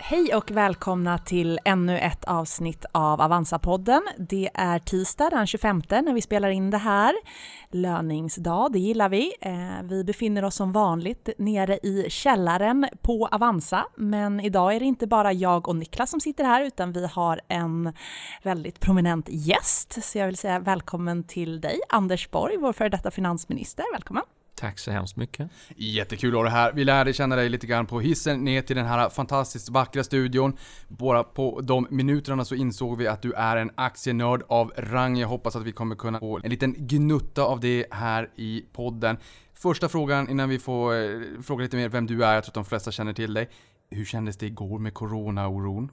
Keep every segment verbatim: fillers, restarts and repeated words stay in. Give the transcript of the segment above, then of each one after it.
Hej och välkomna till ännu ett avsnitt av Avanza-podden. Det är tisdag den tjugofemte när vi spelar in det här. Löningsdag, det gillar vi. Vi befinner oss som vanligt nere i källaren på Avanza. Men idag är det inte bara jag och Niklas som sitter här, utan vi har en väldigt prominent gäst. Så jag vill säga välkommen till dig, Anders Borg, vår före detta finansminister. Välkommen. Tack så hemskt mycket. Jättekul att ha det här. Vi lärde känna dig lite grann på hissen ner till den här fantastiskt vackra studion. Bara på de minuterna så insåg vi att du är en aktienörd av rang. Jag hoppas att vi kommer kunna få en liten gnutta av det här i podden. Första frågan innan vi får eh, fråga lite mer vem du är. Jag tror att de flesta känner till dig. Hur kändes det igår med corona-oron?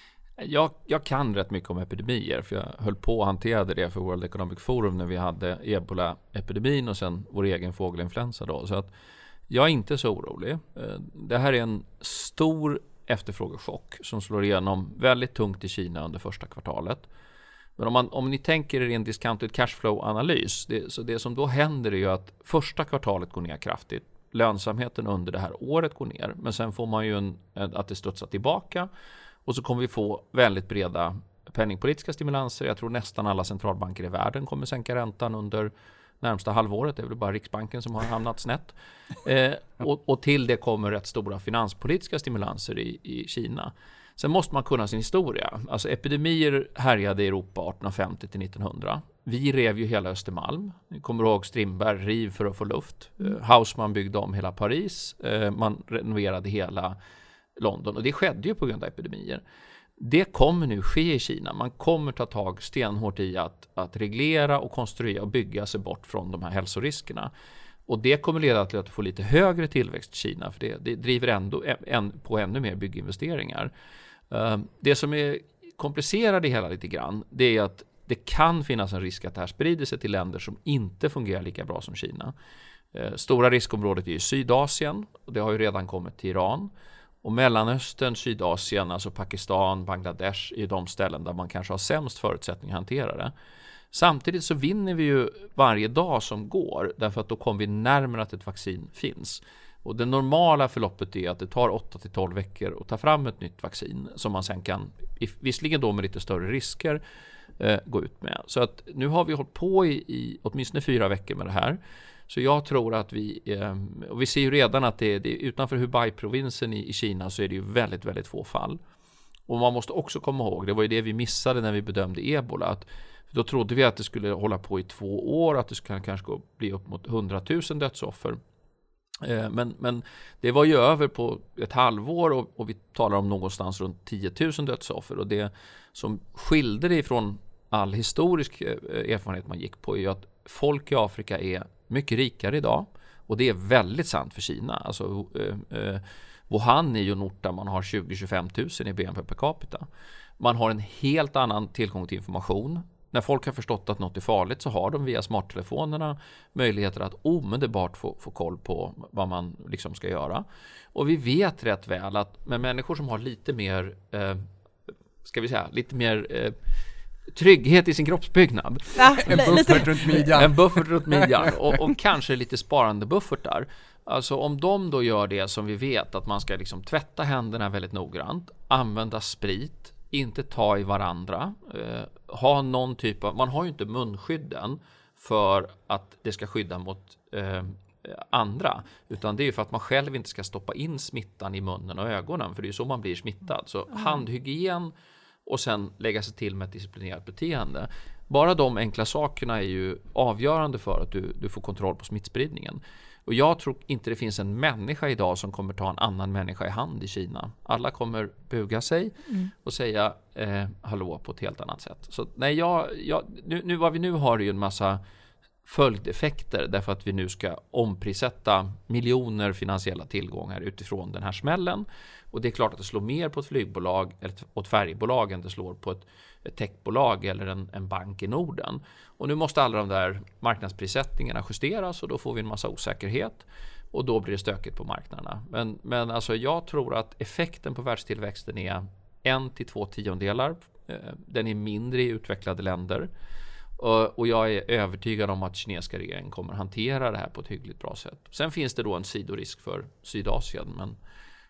Jag, jag kan rätt mycket om epidemier, för jag höll på att hantera det för World Economic Forum när vi hade ebola-epidemin och sen vår egen fågelinfluensa då. Så att jag är inte så orolig. Det här är en stor efterfrågechock som slår igenom väldigt tungt i Kina under första kvartalet. Men om, man, om ni tänker er en discounted cashflow-analys, det, så det som då händer är ju att första kvartalet går ner kraftigt. Lönsamheten under det här året går ner, men sen får man ju en, att det studsar tillbaka. Och så kommer vi få väldigt breda penningpolitiska stimulanser. Jag tror nästan alla centralbanker i världen kommer sänka räntan under närmsta halvåret. Det är väl bara Riksbanken som har hamnat snett. Eh, och, och till det kommer rätt stora finanspolitiska stimulanser i, i Kina. Sen måste man kunna sin historia. Alltså epidemier härjade i Europa artonhundrafemtio till nittonhundra. Vi rev ju hela Östermalm. Ni kommer ihåg Strindberg, riv för att få luft. Eh, Haussmann byggde om hela Paris. Eh, man renoverade hela London, och det skedde ju på grund av epidemier. Det kommer nu ske i Kina. Man kommer ta tag stenhårt i att, att reglera och konstruera och bygga sig bort från de här hälsoriskerna. Och det kommer leda till att få lite högre tillväxt i Kina, för det, det driver ändå en, på ännu mer bygginvesteringar. Uh, det som är komplicerat i hela lite grann, det är att det kan finnas en risk att det här sprider sig till länder som inte fungerar lika bra som Kina. Uh, stora riskområdet är ju Sydasien, och det har ju redan kommit till Iran. Och Mellanöstern, Sydasien, alltså Pakistan, Bangladesh är de ställen där man kanske har sämst förutsättningar att hantera det. Samtidigt så vinner vi ju varje dag som går, därför att då kommer vi närmare att ett vaccin finns. Och det normala förloppet är att det tar åtta till tolv veckor att ta fram ett nytt vaccin som man sen kan, visserligen då med lite större risker, eh, gå ut med. Så att nu har vi hållit på i, i åtminstone fyra veckor med det här. Så jag tror att vi, och vi ser ju redan att det, det utanför Hubei-provinsen i, i Kina så är det ju väldigt, väldigt få fall. Och man måste också komma ihåg, det var ju det vi missade när vi bedömde ebola, att då trodde vi att det skulle hålla på i två år, att det skulle kanske gå, bli upp mot hundratusen dödsoffer. Men, men det var ju över på ett halvår, och, och vi talar om någonstans runt tiotusen dödsoffer. Och det som skilde det ifrån all historisk erfarenhet man gick på är ju att folk i Afrika är mycket rikare idag, och det är väldigt sant för Kina. Alltså eh, eh, Wuhan är ju en ort där man har tjugo till tjugofem tusen i B N P per capita. Man har en helt annan tillgång till information. När folk har förstått att något är farligt så har de via smarttelefonerna möjligheter att omedelbart få, få koll på vad man liksom ska göra. Och vi vet rätt väl att med människor som har lite mer eh, ska vi säga, lite mer eh, trygghet i sin kroppsbyggnad. Ja, en buffert runt midjan. En buffert runt midjan och, och kanske lite sparande buffertar. Alltså om de då gör det som vi vet, att man ska liksom tvätta händerna väldigt noggrant, använda sprit, inte ta i varandra, eh, ha någon typ av, man har ju inte munskydden för att det ska skydda mot eh, andra, utan det är ju för att man själv inte ska stoppa in smittan i munnen och ögonen, för det är ju så man blir smittad. Så mm. handhygien och sen lägga sig till med ett disciplinerat beteende. Bara de enkla sakerna är ju avgörande för att du, du får kontroll på smittspridningen. Och jag tror inte det finns en människa idag som kommer ta en annan människa i hand i Kina. Alla kommer buga sig mm. och säga eh, hallå på ett helt annat sätt. Så nej, jag, jag, nu, nu, vad vi nu har är ju en massa följdeffekter, därför att vi nu ska omprissätta miljoner finansiella tillgångar utifrån den här smällen. Och det är klart att det slår mer på ett flygbolag eller ett färgbolag än det slår på ett, ett techbolag eller en, en bank i Norden. Och nu måste alla de där marknadsprissättningarna justeras, och då får vi en massa osäkerhet, och då blir det stökigt på marknaderna. Men, men alltså jag tror att effekten på världstillväxten är en till två tiondelar. Den är mindre i utvecklade länder. Och jag är övertygad om att kinesiska regeringen kommer hantera det här på ett hyggligt bra sätt. Sen finns det då en sidorisk för Sydasien, men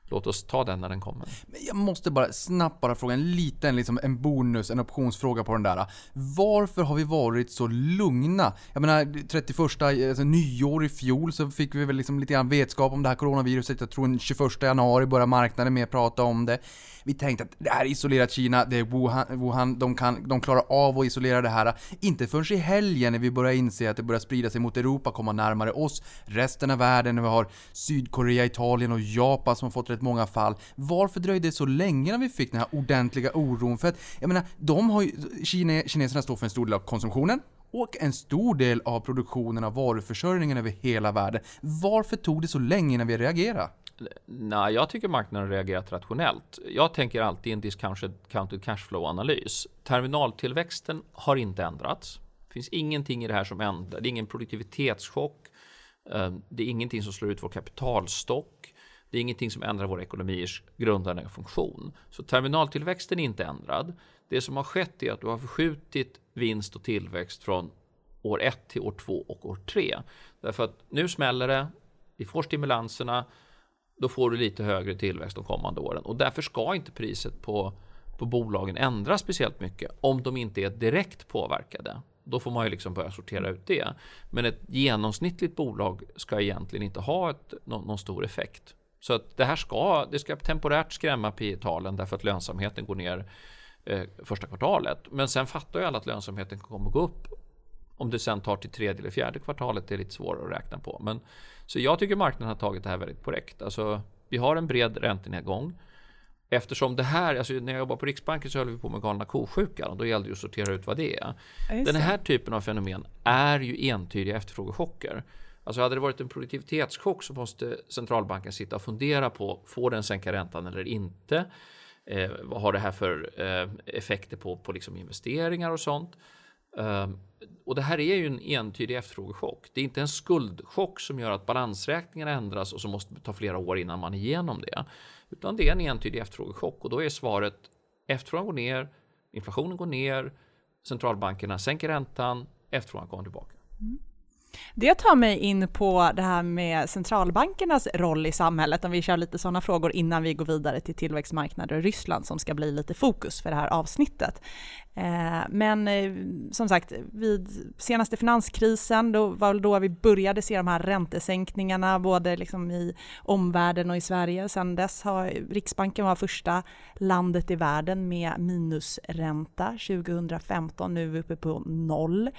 låt oss ta den när den kommer. Men jag måste bara snabbt bara fråga en liten, liksom en bonus, en optionsfråga på den där. Varför har vi varit så lugna? Jag menar, trettioförsta alltså nyår i fjol så fick vi väl liksom lite grann vetskap om det här coronaviruset. Jag tror den tjugoförsta januari började marknaden med att prata om det. Vi tänkte att det här är isolerat Kina, det är Wuhan, Wuhan de, kan, de klarar av att isolera det här. Inte förrän i helgen när vi börjar inse att det börjar sprida sig mot Europa, komma närmare oss, resten av världen, när vi har Sydkorea, Italien och Japan som har fått rätt många fall. Varför dröjde det så länge när vi fick den här ordentliga oron? För att, jag menar, de har ju, Kine, kineserna står för en stor del av konsumtionen och en stor del av produktionen av varuförsörjningen över hela världen. Varför tog det så länge innan vi reagerade? Nej, jag tycker marknaden har reagerat rationellt. Jag tänker alltid en discounted cashflow-analys. Terminaltillväxten har inte ändrats. Det finns ingenting i det här som ändrar. Det är ingen produktivitetschock. Det är ingenting som slår ut vår kapitalstock. Det är ingenting som ändrar vår ekonomiers grundläggande funktion. Så terminaltillväxten är inte ändrad. Det som har skett är att du har förskjutit vinst och tillväxt från år ett till år två och år tre. Därför att nu smäller det, vi får stimulanserna, då får du lite högre tillväxt de kommande åren. Och därför ska inte priset på, på bolagen ändras speciellt mycket om de inte är direkt påverkade. Då får man ju liksom börja sortera ut det. Men ett genomsnittligt bolag ska egentligen inte ha ett, någon, någon stor effekt. Så att det här ska, det ska temporärt skrämma P E-talen därför att lönsamheten går ner eh, första kvartalet. Men sen fattar ju alla att lönsamheten kommer att gå upp. Om det sen tar till tredje eller fjärde kvartalet är lite svårare att räkna på. Men, så jag tycker marknaden har tagit det här väldigt korrekt. Alltså, vi har en bred räntenedgång. Eftersom det här, alltså när jag jobbade på Riksbanken så höll vi på med galna kosjukan och då gällde det att sortera ut vad det är. Den här typen av fenomen är ju entydiga efterfrågechocker. Alltså hade det varit en produktivitetschock så måste centralbanken sitta och fundera på, får den sänka räntan eller inte? Eh, vad har det här för eh, effekter på, på liksom investeringar och sånt? Eh, och det här är ju en entydig efterfrågechock. Det är inte en skuldchock som gör att balansräkningarna ändras och så måste det ta flera år innan man är igenom det. Utan det är en entydig efterfrågechock och då är svaret efterfrågan går ner, inflationen går ner, centralbankerna sänker räntan, efterfrågan kommer tillbaka. Mm. Det tar mig in på det här med centralbankernas roll i samhället, om vi kör lite sådana frågor innan vi går vidare till tillväxtmarknader och Ryssland som ska bli lite fokus för det här avsnittet. Men som sagt, vid senaste finanskrisen då var det då vi började se de här räntesänkningarna både liksom i omvärlden och i Sverige. Sedan dess har Riksbanken var första landet i världen med minusränta tjugohundrafemton, nu är vi uppe på noll.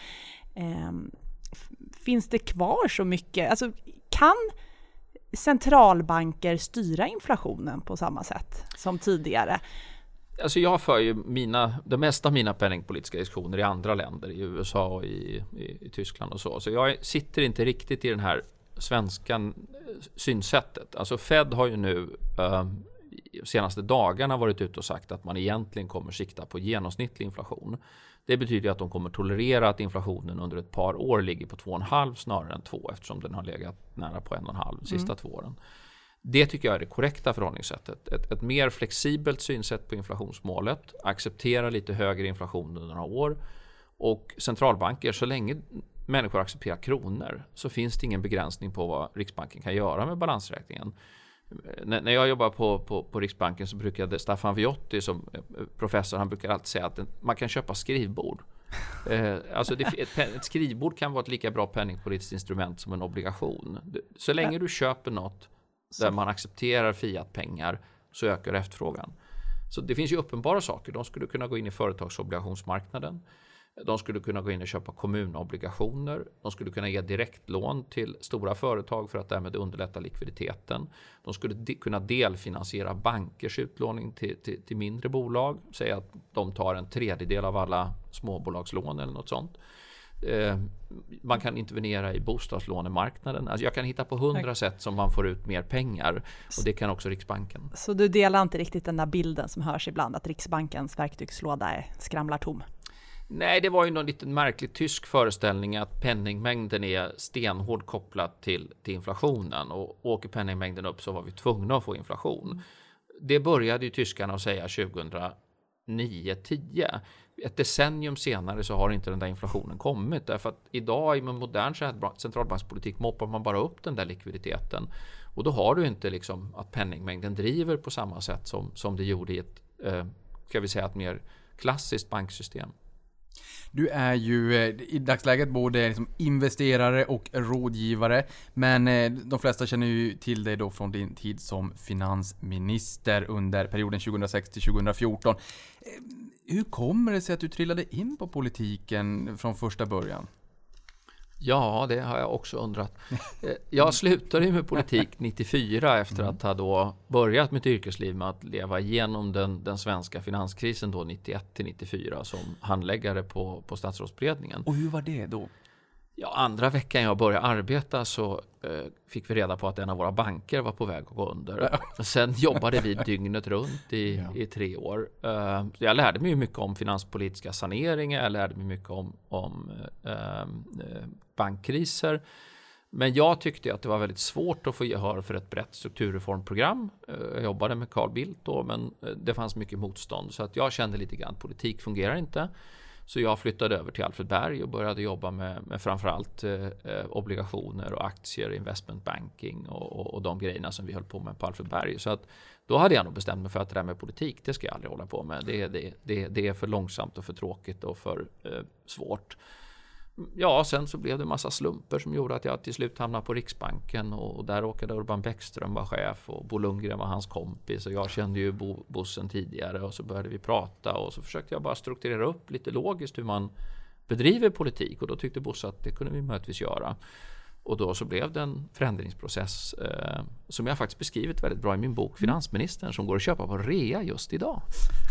Finns det kvar så mycket? Alltså, kan centralbanker styra inflationen på samma sätt som tidigare? Alltså jag för ju mina, det mesta av mina penningpolitiska diskussioner i andra länder, i U S A och i, i, i Tyskland och så. Så jag sitter inte riktigt i den här svenska synsättet. Alltså Fed har ju nu äh, senaste dagarna varit ute och sagt att man egentligen kommer sikta på genomsnittlig inflation. Det betyder att de kommer tolerera att inflationen under ett par år ligger på två komma fem snarare än två eftersom den har legat nära på en komma fem de sista mm. två åren. Det tycker jag är det korrekta förhållningssättet. Ett, ett mer flexibelt synsätt på inflationsmålet, acceptera lite högre inflation under några år och centralbanker, så länge människor accepterar kronor så finns det ingen begränsning på vad Riksbanken kan göra med balansräkningen. När jag jobbar på, på, på Riksbanken så brukade Staffan Viotti som professor, han brukar alltid säga att man kan köpa skrivbord. eh, alltså det, ett, ett skrivbord kan vara ett lika bra penningpolitiskt instrument som en obligation. Så länge du köper något där man accepterar fiatpengar så ökar efterfrågan. Så det finns ju uppenbara saker. De skulle kunna gå in i företagsobligationsmarknaden. De skulle kunna gå in och köpa kommunobligationer. De skulle kunna ge direktlån till stora företag för att därmed underlätta likviditeten. De skulle de- kunna delfinansiera bankers utlåning till, till, till mindre bolag. Säga att de tar en tredjedel av alla småbolagslån eller något sånt. Eh, man kan intervenera i bostadslånemarknaden. Alltså jag kan hitta på hundra sätt som man får ut mer pengar. Och det kan också Riksbanken. Så du delar inte riktigt den där bilden som hörs ibland att Riksbankens verktygslåda är skramlar tom? Nej, det var ju någon liten märklig tysk föreställning att penningmängden är stenhårt kopplat till, till inflationen. Och åker penningmängden upp så var vi tvungna att få inflation. Det började ju tyskarna att säga tjugohundranio nio tio. Ett decennium senare så har inte den där inflationen kommit. Därför att idag i modern centralbankspolitik moppar man bara upp den där likviditeten. Och då har du inte liksom att penningmängden driver på samma sätt som, som det gjorde i ett, eh, ska vi säga, ett mer klassiskt banksystem. Du är ju i dagsläget både liksom investerare och rådgivare, men de flesta känner ju till dig då från din tid som finansminister under perioden tjugohundrasex till tjugohundrafjorton. Hur kommer det sig att du trillade in på politiken från första början? Ja, det har jag också undrat. Jag slutade med politik nittiofyra efter att ha då börjat mitt yrkesliv med att leva igenom den, den svenska finanskrisen då nittioett till nittiofyra som handläggare på, på statsrådsberedningen. Och hur var det då? Ja, andra veckan jag började arbeta så eh, fick vi reda på att en av våra banker var på väg att gå under. Sen jobbade vi dygnet runt i, ja. i tre år. Uh, jag lärde mig mycket om finanspolitiska saneringar, jag lärde mig mycket om, om uh, uh, bankkriser. Men jag tyckte att det var väldigt svårt att få gehör för ett brett strukturreformprogram. Uh, jag jobbade med Carl Bildt då, men det fanns mycket motstånd. Så att jag kände lite grann att politik fungerar inte. Så jag flyttade över till Alfred Berg och började jobba med, med framförallt eh, obligationer och aktier, investment banking och, och, och de grejerna som vi höll på med på Alfred Berg. Så att då hade jag nog bestämt mig för att det där med politik, det ska jag aldrig hålla på med. Det, det, det, det är för långsamt och för tråkigt och för eh, svårt. Ja, sen så blev det en massa slumper som gjorde att jag till slut hamnade på Riksbanken och, och där råkade Urban Bäckström vara chef och Bo Lundgren var hans kompis och jag kände ju Bo, Bossen tidigare och så började vi prata och så försökte jag bara strukturera upp lite logiskt hur man bedriver politik och då tyckte Bosse att det kunde vi möjligtvis göra. Och då så blev det en förändringsprocess eh, som jag faktiskt beskrivit väldigt bra i min bok Finansministern som går att köpa på rea just idag.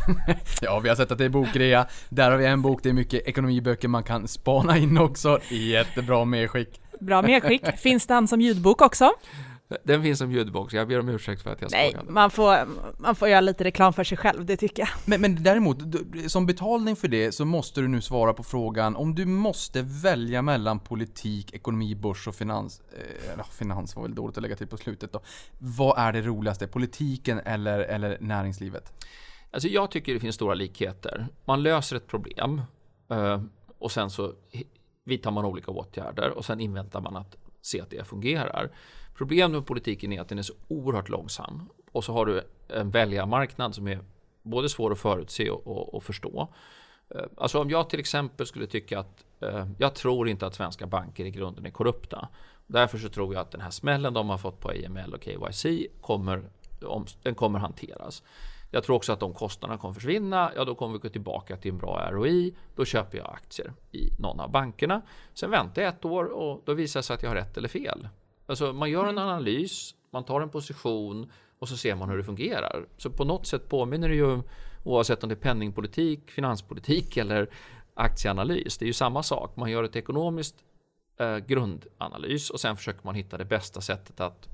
Ja, vi har sett att det är bokrea. Där har vi en bok, det är mycket ekonomiböcker man kan spana in också. Jättebra medskick. Bra medskick. Finns den som ljudbok också? Den finns som ljudbok, så jag ber om ursäkt för att jag Nej, skojade. man får, man får göra lite reklam för sig själv, det tycker jag. Men, men däremot, som betalning för det så måste du nu svara på frågan om du måste välja mellan politik, ekonomi, börs och finans. Eh, finans var väl dåligt att lägga till på slutet då. Vad är det roligaste, politiken eller, eller näringslivet? Alltså jag tycker det finns stora likheter. Man löser ett problem eh, och sen så vidtar man olika åtgärder och sen inväntar man att se att det fungerar. Problemet med politiken är att den är så oerhört långsam och så har du en väljarmarknad som är både svår att förutse och, och, och förstå. Alltså om jag till exempel skulle tycka att eh, jag tror inte att svenska banker i grunden är korrupta. Därför så tror jag att den här smällen de har fått på A M L och K Y C kommer, om, den kommer hanteras. Jag tror också att de kostnaderna kommer försvinna. Ja, då kommer vi gå tillbaka till en bra R O I. Då köper jag aktier i någon av bankerna. Sen väntar jag ett år och då visar det sig att jag har rätt eller fel. Alltså man gör en analys, man tar en position och så ser man hur det fungerar. Så på något sätt påminner det ju, oavsett om det är penningpolitik, finanspolitik eller aktieanalys. Det är ju samma sak. Man gör ett ekonomiskt eh, grundanalys och sen försöker man hitta det bästa sättet att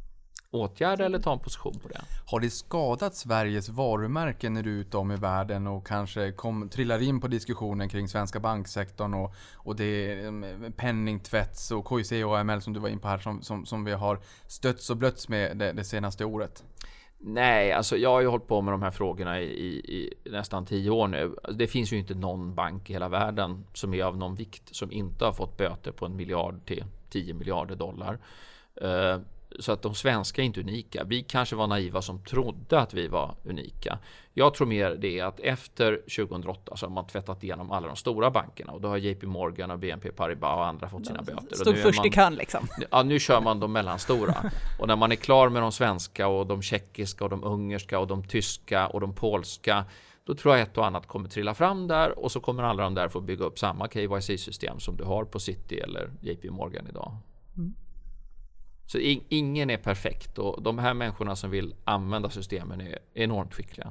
åtgärda eller ta en position på det. Har det skadat Sveriges varumärken när du är ute om i världen och kanske kom, trillar in på diskussionen kring svenska banksektorn och, och det penningtvätts och K I C och A M L som du var in på här som, som, som vi har stötts och blötts med det, det senaste året? Nej, alltså jag har ju hållit på med de här frågorna i, i, i nästan tio år nu. Det finns ju inte någon bank i hela världen som är av någon vikt som inte har fått böter på en miljard till tio miljarder dollar. Uh, Så att de svenska är inte unika. Vi kanske var naiva som trodde att vi var unika. Jag tror mer det att efter tjugohundraåtta så har man tvättat igenom alla de stora bankerna. Och då har J P Morgan och B N P Paribas och andra fått sina böter. Stod först man, i kön liksom. Ja, nu kör man de mellanstora. Och när man är klar med de svenska och de tjeckiska och de ungerska och de tyska och de polska, då tror jag ett och annat kommer trilla fram där. Och så kommer alla de där få bygga upp samma K Y C-system som du har på Citi eller J P Morgan idag. Mm. Så in, ingen är perfekt och de här människorna som vill använda systemen är enormt skickliga.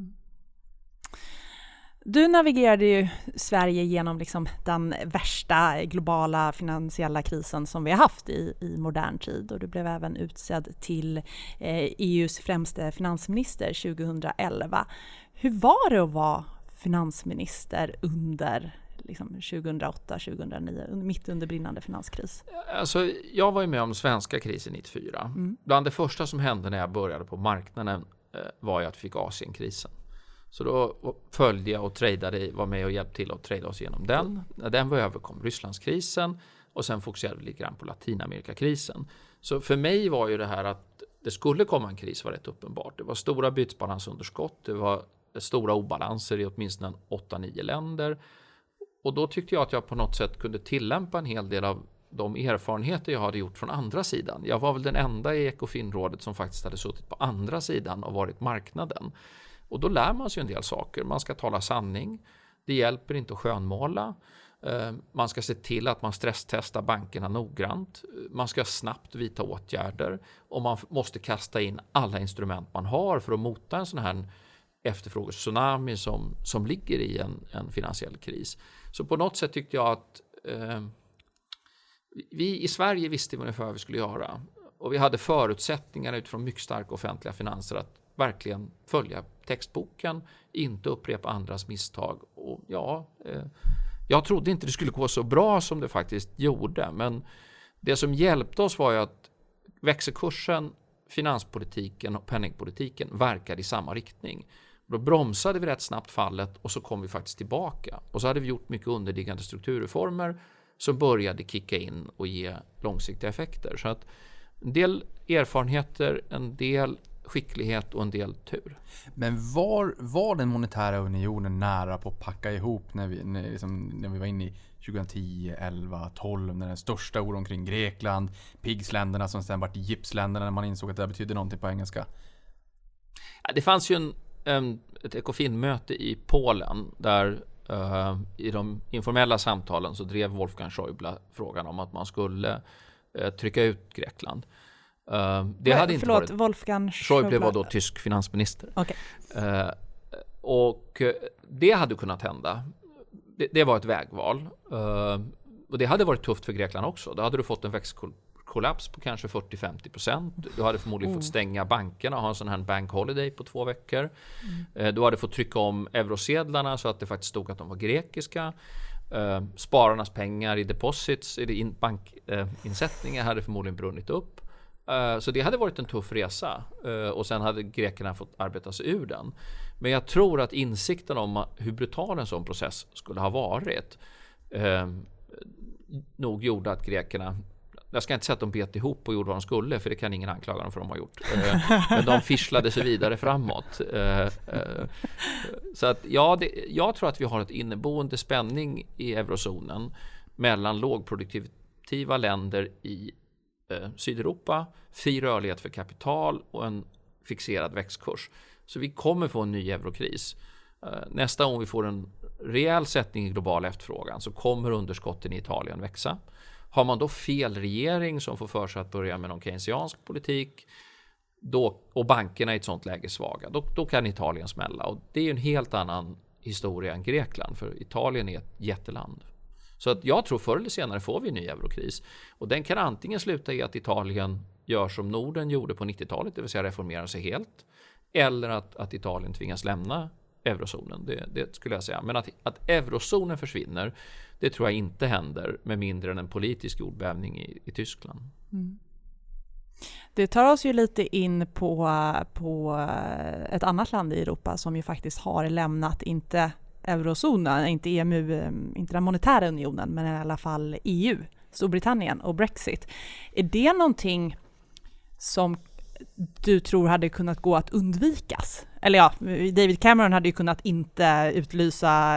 Du navigerade ju Sverige genom liksom den värsta globala finansiella krisen som vi har haft i, i modern tid och du blev även utsedd till eh, E U:s främste finansminister tjugohundraelva. Hur var det att vara finansminister under liksom tjugohundraåtta tjugohundranio, mitt under brinnande finanskris? Alltså, jag var ju med om svenska krisen nittiofyra. Mm. Bland det första som hände när jag började på marknaden eh, var ju att vi fick Asienkrisen. Så då följde jag och tradade, var med och hjälpte till att trada oss igenom den. När den var över kom Rysslandskrisen och sen fokuserade vi lite grann på Latinamerikakrisen. Så för mig var ju det här att det skulle komma en kris var rätt uppenbart. Det var stora bytesbalansunderskott, det var stora obalanser i åtminstone åtta nio länder. Och då tyckte jag att jag på något sätt kunde tillämpa en hel del av de erfarenheter jag hade gjort från andra sidan. Jag var väl den enda i Ecofinrådet som faktiskt hade suttit på andra sidan och varit marknaden. Och då lär man sig en del saker. Man ska tala sanning. Det hjälper inte att skönmåla. Man ska se till att man stresstestar bankerna noggrant. Man ska snabbt vidta åtgärder. Och man måste kasta in alla instrument man har för att mota en sån här efterfrågetsunami som, som ligger i en, en finansiell kris. Så på något sätt tyckte jag att eh, vi i Sverige visste ungefär vad vi skulle göra. Och vi hade förutsättningar utifrån mycket starka offentliga finanser att verkligen följa textboken, inte upprepa andras misstag. Och ja, eh, jag trodde inte det skulle gå så bra som det faktiskt gjorde. Men det som hjälpte oss var ju att växelkursen, finanspolitiken och penningpolitiken verkade i samma riktning. Då bromsade vi rätt snabbt fallet och så kom vi faktiskt tillbaka. Och så hade vi gjort mycket underliggande strukturreformer som började kicka in och ge långsiktiga effekter. Så att en del erfarenheter, en del skicklighet och en del tur. Men var, var den monetära unionen nära på att packa ihop när vi, när, liksom, när vi var inne i tjugohundratio, elva, tolv, när den största oron kring Grekland, Pigsländerna som sen vart gipsländerna när man insåg att det betydde någonting på engelska? Ja, det fanns ju en, en, ett Ecofin-möte i Polen där uh, i de informella samtalen så drev Wolfgang Schäuble frågan om att man skulle uh, trycka ut Grekland. Uh, det Men, hade inte förlåt, varit... Wolfgang Schäuble var då tysk finansminister. Okay. Uh, och uh, det hade kunnat hända. Det, det var ett vägval. Uh, och det hade varit tufft för Grekland också. Då hade du fått en växelkollaps på kanske fyrtio till femtio procent. Du hade förmodligen mm. fått stänga bankerna och ha en sån här bank holiday på två veckor. Mm. Uh, du hade fått trycka om eurosedlarna så att det faktiskt stod att de var grekiska. Uh, spararnas pengar i deposits, i in, bankinsättningar uh, hade förmodligen brunnit upp. Uh, så det hade varit en tuff resa uh, och sen hade grekerna fått arbeta sig ur den. Men jag tror att insikten om hur brutal en sån process skulle ha varit uh, nog gjorde att grekerna, jag ska inte säga att de bet ihop och gjorde vad de skulle, för det kan ingen anklaga dem för att de har gjort. Uh, men de fischlade sig vidare framåt. Uh, uh, så att ja, det, jag tror att vi har ett inneboende spänning i eurozonen mellan lågproduktiva länder i Sydeuropa, fri rörlighet för kapital och en fixerad växtkurs. Så vi kommer få en ny eurokris. Nästa gång vi får en rejäl sättning i global efterfrågan så kommer underskotten i Italien växa. Har man då fel regering som får för sig att börja med någon keynesiansk politik då, och bankerna i ett sånt läge är svaga, då, då kan Italien smälla. Och det är ju en helt annan historia än Grekland, för Italien är ett jätteland. Så att jag tror förr eller senare får vi en ny eurokris. Och den kan antingen sluta i att Italien gör som Norden gjorde på nittiotalet, det vill säga reformerar sig helt. Eller att, att Italien tvingas lämna eurozonen, det, det skulle jag säga. Men att, att eurozonen försvinner, det tror jag inte händer med mindre än en politisk jordbävning i, i Tyskland. Mm. Det tar oss ju lite in på, på ett annat land i Europa som ju faktiskt har lämnat inte eurozonen, inte E M U, inte den monetära unionen, men i alla fall E U, Storbritannien och Brexit. Är det någonting som du tror hade kunnat gå att undvikas? Eller ja, David Cameron hade ju kunnat inte utlysa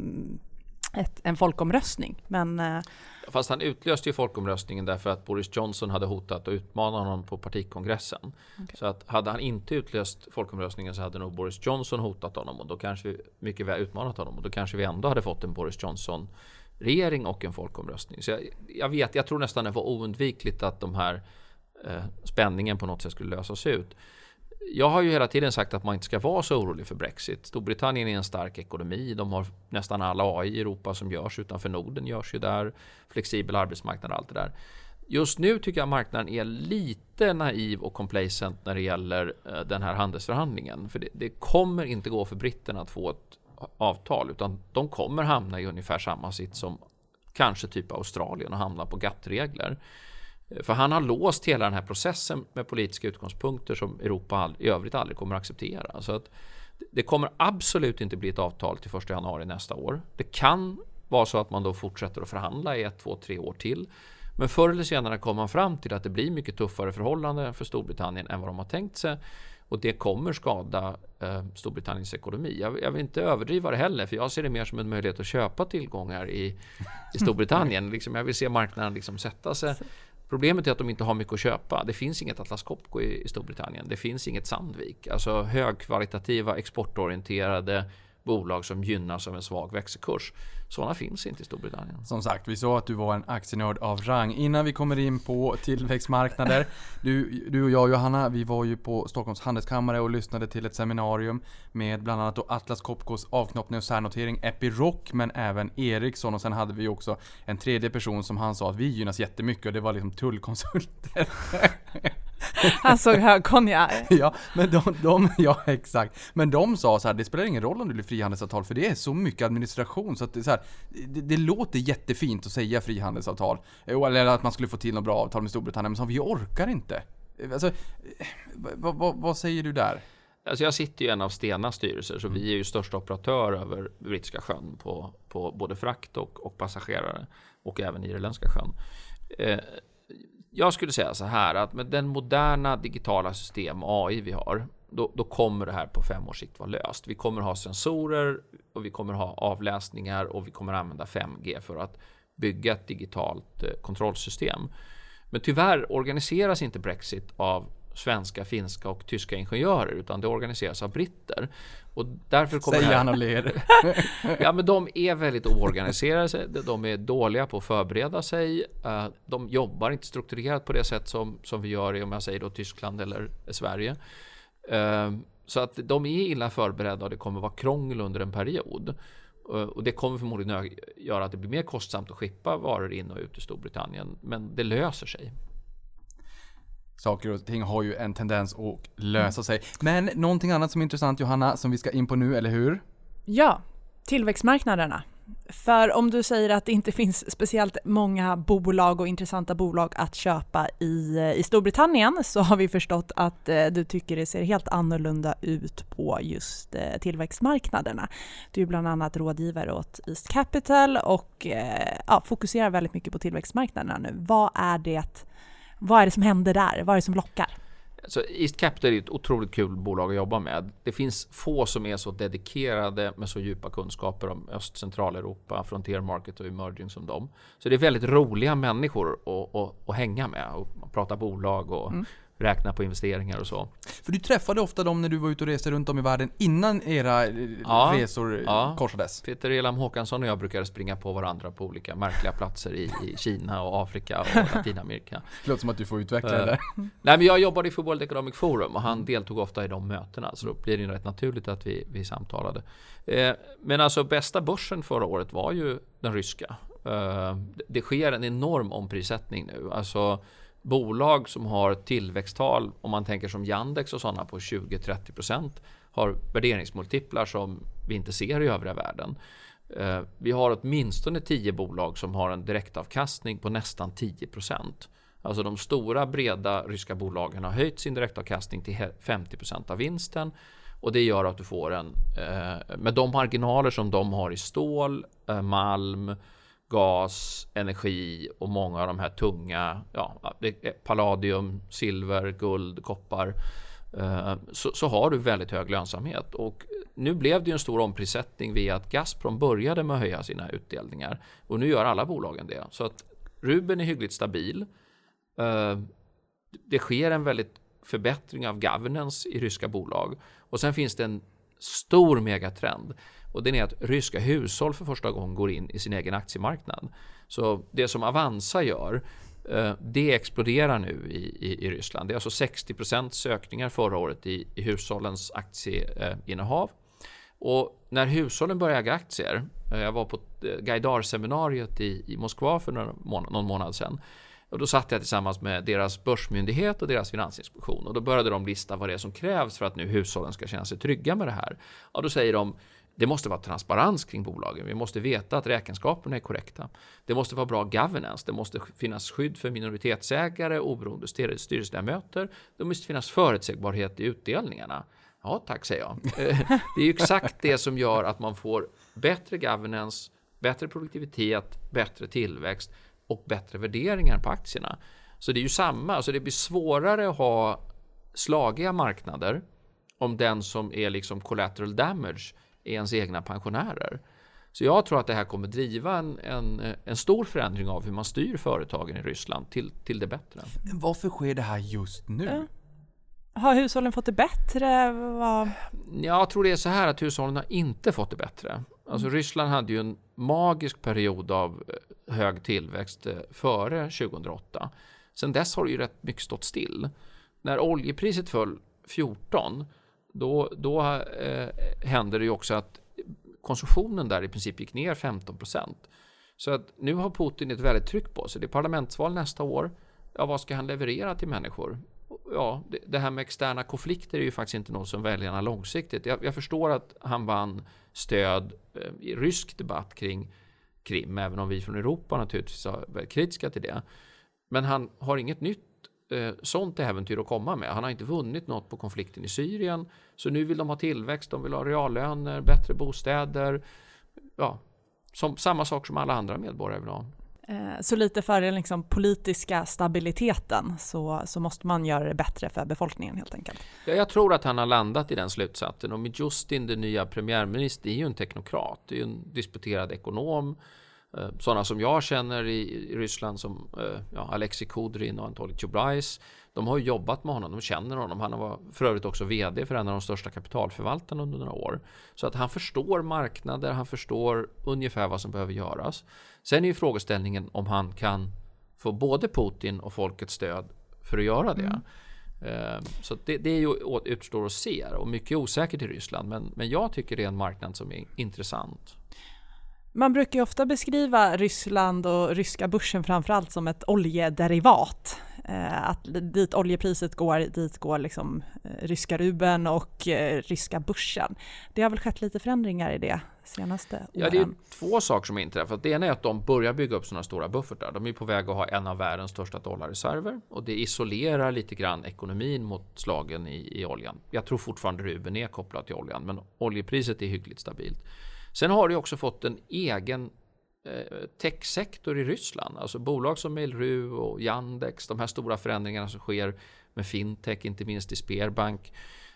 ett, en folkomröstning, men... Fast han utlöste ju folkomröstningen därför att Boris Johnson hade hotat att utmana honom på partikongressen. Okay. Så att hade han inte utlöst folkomröstningen så hade nog Boris Johnson hotat honom och då kanske vi mycket väl utmanat honom och då kanske vi ändå hade fått en Boris Johnson regering och en folkomröstning. Så jag, jag vet, jag tror nästan det var oundvikligt att de här eh, spänningen på något sätt skulle lösas ut. Jag har ju hela tiden sagt att man inte ska vara så orolig för Brexit. Storbritannien är en stark ekonomi. De har nästan alla A I i Europa som görs utanför Norden görs ju där. Flexibel arbetsmarknad och allt det där. Just nu tycker jag marknaden är lite naiv och complacent när det gäller den här handelsförhandlingen. För det, det kommer inte gå för britterna att få ett avtal utan de kommer hamna i ungefär samma sitt som kanske typ Australien och hamna på G A T T-regler. För han har låst hela den här processen med politiska utgångspunkter som Europa all, i övrigt aldrig kommer att acceptera. Så att Det kommer absolut inte bli ett avtal till första januari nästa år. Det kan vara så att man då fortsätter att förhandla i ett, två, tre år till. Men förr eller senare kommer man fram till att det blir mycket tuffare förhållanden för Storbritannien än vad de har tänkt sig. Och det kommer skada eh, Storbritanniens ekonomi. Jag, jag vill inte överdriva det heller, för jag ser det mer som en möjlighet att köpa tillgångar i, i Storbritannien. liksom, jag vill se marknaden liksom sätta sig. Problemet är att de inte har mycket att köpa. Det finns inget Atlas Copco i, i Storbritannien. Det finns inget Sandvik. Alltså högkvalitativa, exportorienterade bolag som gynnas av en svag växelkurs. Sådana finns inte i Storbritannien. Som sagt, vi sa att du var en aktienörd av rang. Innan vi kommer in på tillväxtmarknader. Du, du och jag, Johanna, vi var ju på Stockholms handelskammare och lyssnade till ett seminarium med bland annat då Atlas Copcos avknoppning och särnotering Epiroc, men även Ericsson. Och sen hade vi också en tredje person som han sa att vi gynnas jättemycket, och det var liksom tullkonsulter. Han såg högkonja. Ja, men de, de, ja, exakt. Men de sa så här, det spelar ingen roll om det blir frihandelsavtal, för det är så mycket administration så att det, så här, det, det låter jättefint att säga frihandelsavtal. Eller att man skulle få till något bra avtal med Storbritannien, men så vi orkar inte. Alltså, vad, vad, vad säger du där? Alltså jag sitter ju i en av Stenas styrelser, så vi är ju största operatör över Brittiska sjön på, på både frakt och, och passagerare, och även Irländska sjön. Eh, Jag skulle säga så här, att med den moderna digitala system A I vi har, då, då kommer det här på fem års sikt vara löst. Vi kommer ha sensorer och vi kommer ha avläsningar och vi kommer använda fem G för att bygga ett digitalt eh, kontrollsystem. Men tyvärr organiseras inte Brexit av svenska, finska och tyska ingenjörer, utan det organiseras av britter. Och därför kommer Säger här... han och ler. Ja, men de är väldigt oorganiserade. De är dåliga på att förbereda sig. De jobbar inte strukturerat på det sätt som, som vi gör i, om jag säger då, Tyskland eller Sverige. Så att de är illa förberedda och det kommer vara krångel under en period. Och det kommer förmodligen göra att det blir mer kostsamt att skippa varor in och ut i Storbritannien. Men det löser sig. Saker och ting har ju en tendens att lösa sig. Men någonting annat som är intressant, Johanna, som vi ska in på nu, eller hur? Ja, tillväxtmarknaderna. För om du säger att det inte finns speciellt många bolag och intressanta bolag att köpa i, i Storbritannien, så har vi förstått att eh, du tycker det ser helt annorlunda ut på just eh, tillväxtmarknaderna. Du är bland annat rådgivare åt East Capital och eh, ja, fokuserar väldigt mycket på tillväxtmarknaderna nu. Vad är det, vad är det som händer där? Vad är det som lockar? Så East Capital är ett otroligt kul bolag att jobba med. Det finns få som är så dedikerade med så djupa kunskaper om Öst- Centraleuropa, frontier market och emerging som dem. Så det är väldigt roliga människor att, att, att hänga med och prata bolag och mm. räkna på investeringar och så. För du träffade ofta dem när du var ute och reste runt om i världen innan era ja, resor ja. korsades. Peter Elam Håkansson och jag brukade springa på varandra på olika märkliga platser i, i Kina och Afrika och Latinamerika. Det låter som att du får utveckla uh, det där. Nej, men jag jobbade för World Economic Forum och han deltog ofta i de mötena, så då blir det rätt naturligt att vi, vi samtalade. Eh, men alltså bästa börsen förra året var ju den ryska. Eh, det sker en enorm omprissättning nu. Alltså bolag som har tillväxttal, om man tänker som Yandex och sådana, på tjugo till trettio procent, har värderingsmultiplar som vi inte ser i övriga världen. Eh, vi har åtminstone tio bolag som har en direktavkastning på nästan tio procent. Alltså de stora breda ryska bolagen har höjt sin direktavkastning till femtio procent av vinsten, och det gör att du får en, eh, med de marginaler som de har i stål, eh, malm, gas, energi och många av de här tunga, ja, palladium, silver, guld, koppar, eh, så, så har du väldigt hög lönsamhet. Och nu blev det ju en stor omprissättning via att Gazprom började med att höja sina utdelningar, och nu gör alla bolagen det. Så att rubeln är hyggligt stabil. Eh, det sker en väldigt förbättring av governance i ryska bolag, och sen finns det en stor megatrend. Och det är att ryska hushåll för första gången går in i sin egen aktiemarknad. Så det som Avanza gör, det exploderar nu i, i, i Ryssland. Det är alltså sextio procent sökningar förra året i, i hushållens aktieinnehav. Och när hushållen börjar äga aktier, jag var på Gaidar-seminariet i, i Moskva för någon månad, någon månad sedan. Och då satt jag tillsammans med deras börsmyndighet och deras finansinspektion. Och då började de lista vad det är som krävs för att nu hushållen ska känna sig trygga med det här. Och då säger de, det måste vara transparens kring bolagen. Vi måste veta att räkenskaperna är korrekta. Det måste vara bra governance. Det måste finnas skydd för minoritetsägare, oberoende styrelseledamöter. Det måste finnas förutsägbarhet i utdelningarna. Ja, tack säger jag. Det är ju exakt det som gör att man får bättre governance, bättre produktivitet, bättre tillväxt och bättre värderingar på aktierna. Så det är ju samma, alltså det blir svårare att ha slagiga marknader om den som är liksom collateral damage är ens egna pensionärer. Så jag tror att det här kommer driva en, en, en stor förändring av hur man styr företagen i Ryssland till, till det bättre. Men varför sker det här just nu? Ja. Har hushållen fått det bättre? Vad... Jag tror det är så här att hushållen har inte fått det bättre. Alltså Ryssland hade ju en magisk period av hög tillväxt före tjugohundraåtta. Sen dess har det ju rätt mycket stått still. När oljepriset föll fjorton, då, då eh, hände det ju också att konsumtionen där i princip gick ner femton procent. Så att nu har Putin ett väldigt tryck på sig. Det är parlamentsval nästa år. Ja, vad ska han leverera till människor? Ja, det, det här med externa konflikter är ju faktiskt inte något som väljarna långsiktigt. Jag, jag förstår att han vann stöd eh, i rysk debatt kring Krim, även om vi från Europa naturligtvis är väldigt kritiska till det. Men han har inget nytt eh, sånt äventyr att komma med. Han har inte vunnit något på konflikten i Syrien. Så nu vill de ha tillväxt, de vill ha reallöner, bättre bostäder. Ja, som, samma sak som alla andra medborgare vill ha. Så lite för den liksom politiska stabiliteten så, så måste man göra det bättre för befolkningen helt enkelt. Ja, jag tror att han har landat i den slutsatsen. Och Midjustin, den nya premiärministern, är ju en teknokrat. Det är ju en disputerad ekonom. Sådana som jag känner i, i Ryssland som ja, Alexei Kudrin och Anatoly Chubrais. De har ju jobbat med honom, de känner honom. Han var för övrigt också vd för en av de största kapitalförvaltarna under några år. Så att han förstår marknader, han förstår ungefär vad som behöver göras. Sen är ju frågeställningen om han kan få både Putin och folkets stöd för att göra det. Mm. Så det, det är ju utstår att se och mycket osäkert i Ryssland. Men, men jag tycker det är en marknad som är intressant. Man brukar ju ofta beskriva Ryssland och ryska börsen framförallt som ett oljederivat. Att dit oljepriset går, dit går liksom ryska rubeln och ryska börsen. Det har väl skett lite förändringar i det senaste åren? Ja, det är två saker som inträffat. Det ena är att de börjar bygga upp sådana stora buffertar. De är på väg att ha en av världens största dollarreserver. Och det isolerar lite grann ekonomin mot slagen i, i oljan. Jag tror fortfarande rubeln är kopplad till oljan, men oljepriset är hyggligt stabilt. Sen har det också fått en egen techsektor i Ryssland. Alltså bolag som Mail.ru och Yandex, de här stora förändringarna som sker med fintech, inte minst i Sberbank.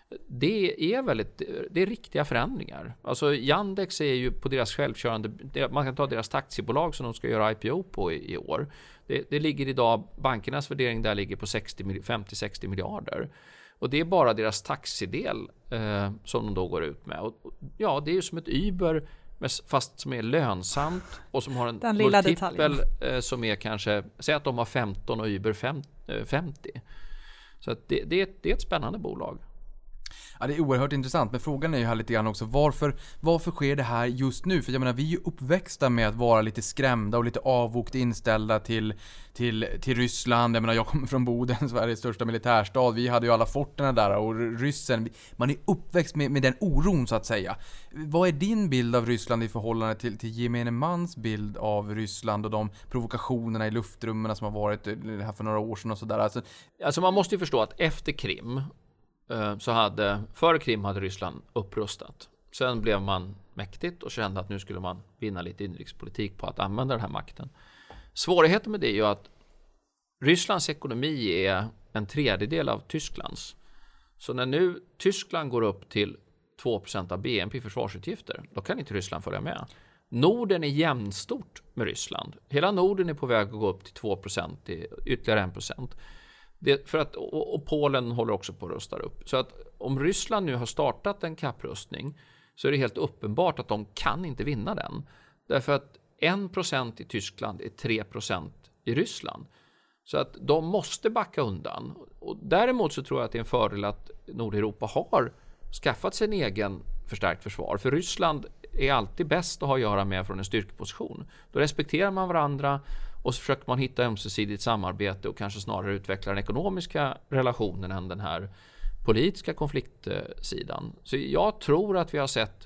Det är väldigt, det är riktiga förändringar. Alltså Yandex är ju på deras självkörande, man kan ta deras taxibolag som de ska göra I P O på i, i år. Det, det ligger idag, bankernas värdering där ligger på femtio till sextio miljarder. Och det är bara deras taxidel eh, som de då går ut med. Och, ja, det är ju som ett Uber fast som är lönsamt och som har en Den lilla multipel eh, som är kanske, säg att de har femton och Uber femtio. Så att det, det, är ett, det är ett spännande bolag. Ja, det är oerhört intressant, men frågan är ju här lite grann också, varför, varför sker det här just nu? För jag menar, vi är ju uppväxta med att vara lite skrämda och lite avvokt inställda till, till, till Ryssland. Jag menar, jag kommer från Boden, Sveriges största militärstad. Vi hade ju alla forterna där och ryssen. Man är uppväxt med, med den oron så att säga. Vad är din bild av Ryssland i förhållande till, till gemene mans bild av Ryssland och de provokationerna i luftrummen som har varit här för några år sedan och sådär? Alltså, alltså man måste ju förstå att efter Krim så hade, före Krim hade Ryssland upprustat. Sen blev man mäktigt och kände att nu skulle man vinna lite inrikespolitik på att använda den här makten. Svårigheten med det är ju att Rysslands ekonomi är en tredjedel av Tysklands. Så när nu Tyskland går upp till två procent av B N P i försvarsutgifter, då kan inte Ryssland följa med. Norden är jämnstort med Ryssland. Hela Norden är på väg att gå upp till två procent, till ytterligare en procent. Det, för att, och, och Polen håller också på att rusta upp. Så att om Ryssland nu har startat en kapprustning så är det helt uppenbart att de kan inte vinna den. Därför att en procent i Tyskland är tre procent i Ryssland. Så att de måste backa undan. Och däremot så tror jag att det är en fördel att Nordeuropa har skaffat sig en egen förstärkt försvar. För Ryssland är alltid bäst att ha att göra med från en styrkeposition. Då respekterar man varandra och så försöker man hitta ömsesidigt samarbete och kanske snarare utveckla den ekonomiska relationen än den här politiska konfliktsidan. Så jag tror att vi har sett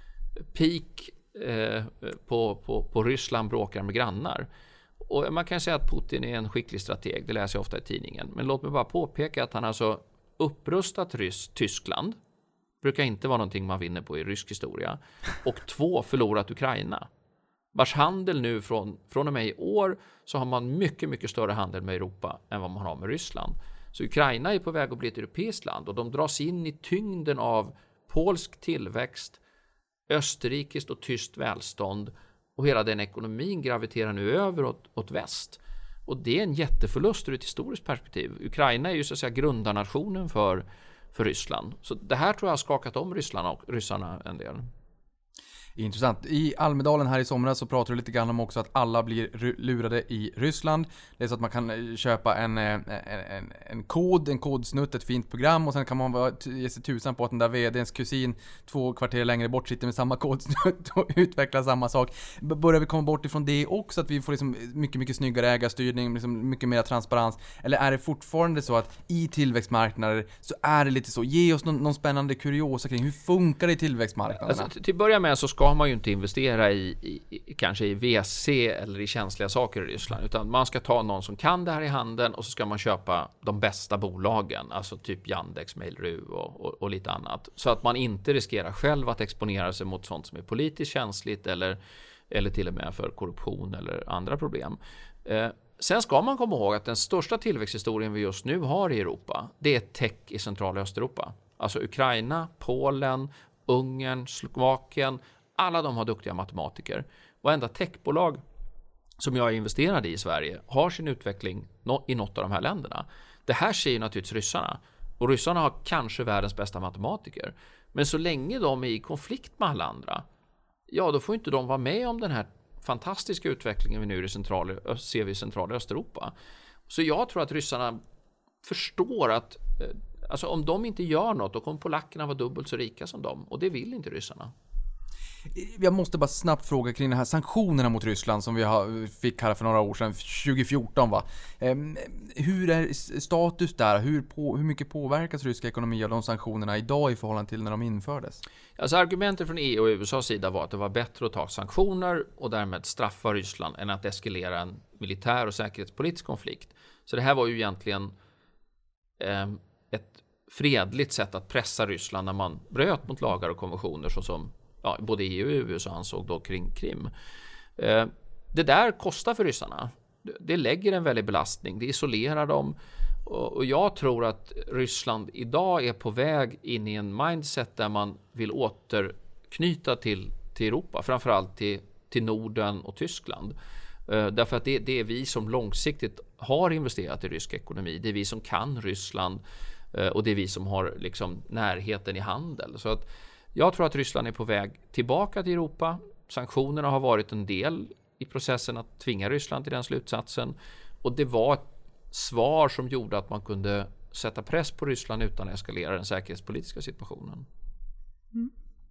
peak eh, på, på, på Ryssland bråkar med grannar. Och man kan säga att Putin är en skicklig strateg, det läser jag ofta i tidningen. Men låt mig bara påpeka att han alltså upprustat Ryss, Tyskland brukar inte vara någonting man vinner på i rysk historia. Och två, förlorat Ukraina. Vars handel nu från, från och med i år så har man mycket, mycket större handel med Europa än vad man har med Ryssland. Så Ukraina är på väg att bli ett europeiskt land och de dras in i tyngden av polsk tillväxt, österrikiskt och tyskt välstånd och hela den ekonomin graviterar nu över åt, åt väst. Och det är en jätteförlust ur ett historiskt perspektiv. Ukraina är ju så att säga grundarnationen för, för Ryssland. Så det här tror jag har skakat om Ryssland och ryssarna en del. Intressant. I Almedalen här i somras så pratar du lite grann om också att alla blir lurade i Ryssland. Det är så att man kan köpa en, en, en, en kod, en kodsnutt, ett fint program och sen kan man bara ge sig tusan på att den där vdns kusin två kvarter längre bort sitter med samma kodsnutt och utvecklar samma sak. Börjar vi komma bort ifrån det också, att vi får liksom mycket, mycket snyggare ägarstyrning, liksom mycket mer transparens? Eller är det fortfarande så att i tillväxtmarknader så är det lite så? Ge oss någon, någon spännande kuriosa kring hur funkar det i tillväxtmarknaderna? Alltså, till att börja med så ska man ju inte investera i, i, i kanske i V C eller i känsliga saker i Ryssland, utan man ska ta någon som kan det här i handeln och så ska man köpa de bästa bolagen, alltså typ Yandex, Mail.ru och, och, och lite annat, så att man inte riskerar själv att exponera sig mot sånt som är politiskt känsligt eller, eller till och med för korruption eller andra problem. Eh, sen ska man komma ihåg att den största tillväxthistorien vi just nu har i Europa, det är tech i centrala Östeuropa. Alltså Ukraina, Polen, Ungern, Slovakien. Alla de har duktiga matematiker. Varenda techbolag som jag är investerad i i Sverige har sin utveckling i något av de här länderna. Det här ser ju naturligtvis ryssarna. Och ryssarna har kanske världens bästa matematiker. Men så länge de är i konflikt med alla andra, ja då får inte de vara med om den här fantastiska utvecklingen vi nu i central, ser vi i centrala Östeuropa. Så jag tror att ryssarna förstår att alltså, om de inte gör något, då kommer polackerna vara dubbelt så rika som dem. Och det vill inte ryssarna. Jag måste bara snabbt fråga kring de här sanktionerna mot Ryssland som vi har, fick här för några år sedan, tjugo fjorton va? Ehm, hur är status där? Hur, på, hur mycket påverkas ryska ekonomi av de sanktionerna idag i förhållande till när de infördes? Alltså argumentet från E U och U S A:s sida var att det var bättre att ta sanktioner och därmed straffa Ryssland än att eskalera en militär och säkerhetspolitisk konflikt. Så det här var ju egentligen eh, ett fredligt sätt att pressa Ryssland när man bröt mot lagar och konventioner såsom ja, både E U och U S A ansåg då kring Krim. Eh, det där kostar för ryssarna. Det lägger en väldig belastning. Det isolerar dem. Och, och jag tror att Ryssland idag är på väg in i en mindset där man vill återknyta till, till Europa. Framförallt till, till Norden och Tyskland. Eh, därför att det, det är vi som långsiktigt har investerat i rysk ekonomi. Det är vi som kan Ryssland. Eh, och det är vi som har liksom närheten i handel. Så att jag tror att Ryssland är på väg tillbaka till Europa. Sanktionerna har varit en del i processen att tvinga Ryssland till den slutsatsen. Och det var ett svar som gjorde att man kunde sätta press på Ryssland utan att eskalera den säkerhetspolitiska situationen. Mm.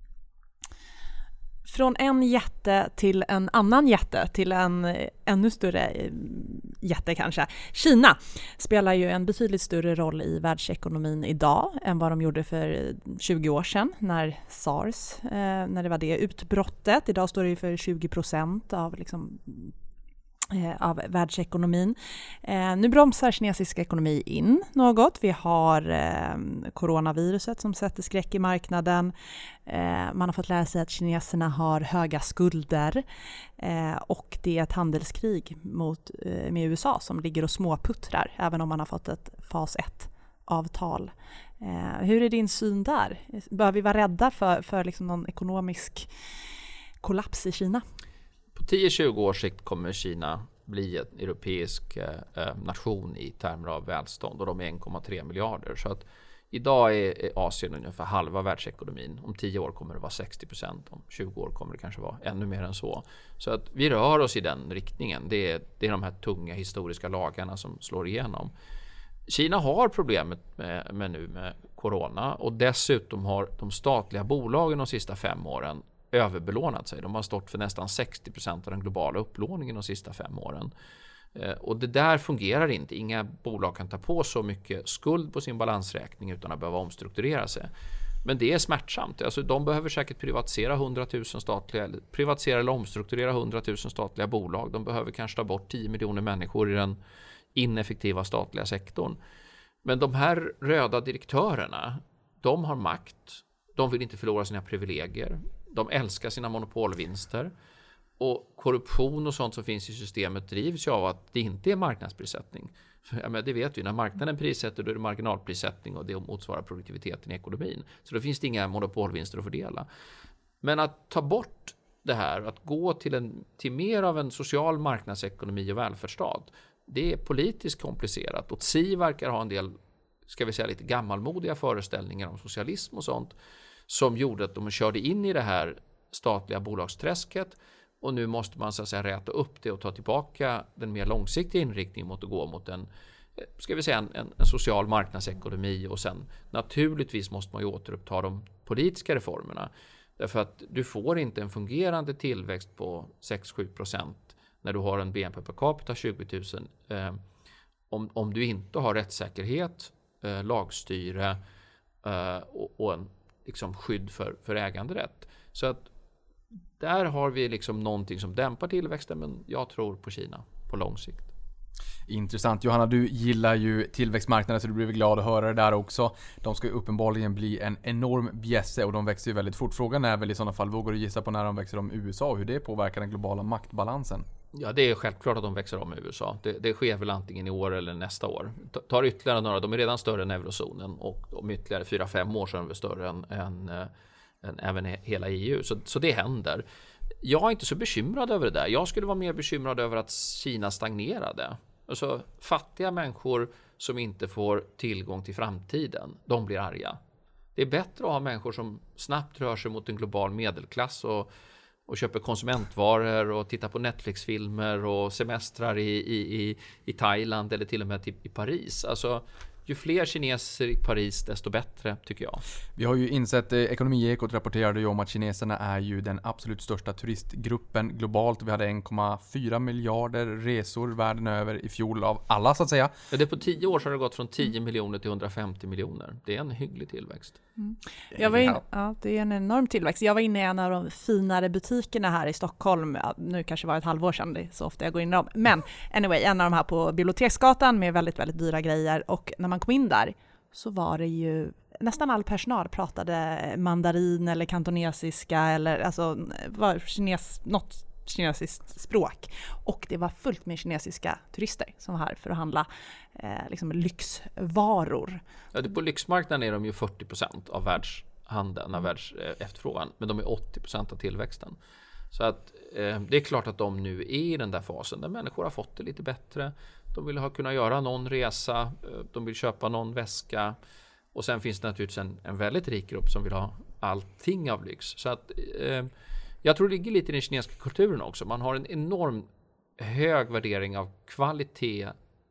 Från en jätte till en annan jätte, till en ännu större jätte kanske. Kina spelar ju en betydligt större roll i världsekonomin idag än vad de gjorde för tjugo år sedan när SARS, eh, när det var det utbrottet. Idag står det ju för tjugo procent av liksom av världsekonomin. Eh, nu bromsar kinesisk ekonomi in något. Vi har eh, coronaviruset som sätter skräck i marknaden. Eh, man har fått lära sig att kineserna har höga skulder eh, och det är ett handelskrig mot, eh, med U S A som ligger och småputtrar även om man har fått ett fas ett-avtal. Eh, hur är din syn där? Bör vi vara rädda för, för liksom någon ekonomisk kollaps i Kina? På tio till tjugo års sikt kommer Kina bli en europeisk eh, nation i termer av välstånd och de är en komma tre miljarder. Så att idag är, är Asien ungefär halva världsekonomin. Om tio år kommer det vara sextio procent. Om tjugo år kommer det kanske vara ännu mer än så. Så att vi rör oss i den riktningen. Det är, det är de här tunga historiska lagarna som slår igenom. Kina har problemet med, med nu med corona och dessutom har de statliga bolagen de sista fem åren överbelånat sig. De har stått för nästan sextio procent av den globala upplåningen de sista fem åren. Eh, och det där fungerar inte. Inga bolag kan ta på så mycket skuld på sin balansräkning utan att behöva omstrukturera sig. Men det är smärtsamt. Alltså, de behöver säkert privatisera hundratusen statliga, eller privatisera eller omstrukturera hundratusen statliga bolag. De behöver kanske ta bort tio miljoner människor i den ineffektiva statliga sektorn. Men de här röda direktörerna, de har makt. De vill inte förlora sina privilegier. De älskar sina monopolvinster. Och korruption och sånt som finns i systemet drivs ju av att det inte är marknadsprissättning. För, ja, men det vet vi, när marknaden prissätter då är det marginalprissättning och det motsvarar produktiviteten i ekonomin. Så då finns det inga monopolvinster att fördela. Men att ta bort det här, att gå till, en, till mer av en social marknadsekonomi och välfärdsstat, det är politiskt komplicerat. Och S I verkar ha en del, ska vi säga, lite gammalmodiga föreställningar om socialism och sånt som gjorde att de körde in i det här statliga bolagsträsket. Och nu måste man så att säga räta upp det och ta tillbaka den mer långsiktiga inriktningen mot att gå mot en, ska vi säga, en, en social marknadsekonomi. Och sen naturligtvis måste man ju återuppta de politiska reformerna. Därför att du får inte en fungerande tillväxt på sex till sju procent när du har en B N P per capita tjugo tusen. Eh, om, om du inte har rättssäkerhet, eh, lagstyre eh, och, och en liksom, skydd för, för äganderätt. Så att där har vi liksom någonting som dämpar tillväxten, men jag tror på Kina på lång sikt. Intressant. Johanna, du gillar ju tillväxtmarknaden så du blir glad att höra det där också. De ska ju uppenbarligen bli en enorm bjässe och de växer ju väldigt fort. Frågan är väl i sådana fall, vågar du gissa på när de växer om U S A och hur det påverkar den globala maktbalansen? Ja, det är självklart att de växer om i U S A. Det, det sker väl antingen i år eller nästa år. Tar ytterligare några, de är redan större än eurozonen och om ytterligare fyra fem år så är de större än, än, än även hela E U. Så, så det händer. Jag är inte så bekymrad över det där. Jag skulle vara mer bekymrad över att Kina stagnerade. Alltså fattiga människor som inte får tillgång till framtiden, de blir arga. Det är bättre att ha människor som snabbt rör sig mot en global medelklass och, och köper konsumentvaror och tittar på Netflix-filmer och semestrar i, i, i, i Thailand eller till och med i Paris. Alltså ju fler kineser i Paris desto bättre tycker jag. Vi har ju insett, eh, Ekonomiekot rapporterade ju om att kineserna är ju den absolut största turistgruppen globalt. Vi hade en komma fyra miljarder resor världen över i fjol av alla så att säga. Ja, det på tio år så har det gått från tio miljoner till hundrafemtio miljoner. Det är en hygglig tillväxt. Mm. Jag var in, ja, det är en enorm tillväxt. Jag var inne i en av de finare butikerna här i Stockholm. Ja, nu kanske var ett halvår sedan, det är så ofta jag går in i dem. Men anyway, en av de här på Biblioteksgatan med väldigt, väldigt dyra grejer. Och när man kom in där så var det ju nästan all personal pratade mandarin eller kantonesiska eller alltså var kines, något kinesiskt språk. Och det var fullt med kinesiska turister som var här för att handla eh, liksom lyxvaror. Ja, det, på lyxmarknaden är de ju fyrtio procent av världshandeln, av världsefterfrågan, men de är åttio procent av tillväxten. Så att eh, det är klart att de nu är i den där fasen där människor har fått det lite bättre. De vill ha, kunna göra någon resa, de vill köpa någon väska. Och sen finns det naturligtvis en, en väldigt rik grupp som vill ha allting av lyx. Så att eh, jag tror det ligger lite i den kinesiska kulturen också. Man har en enorm hög värdering av kvalitet,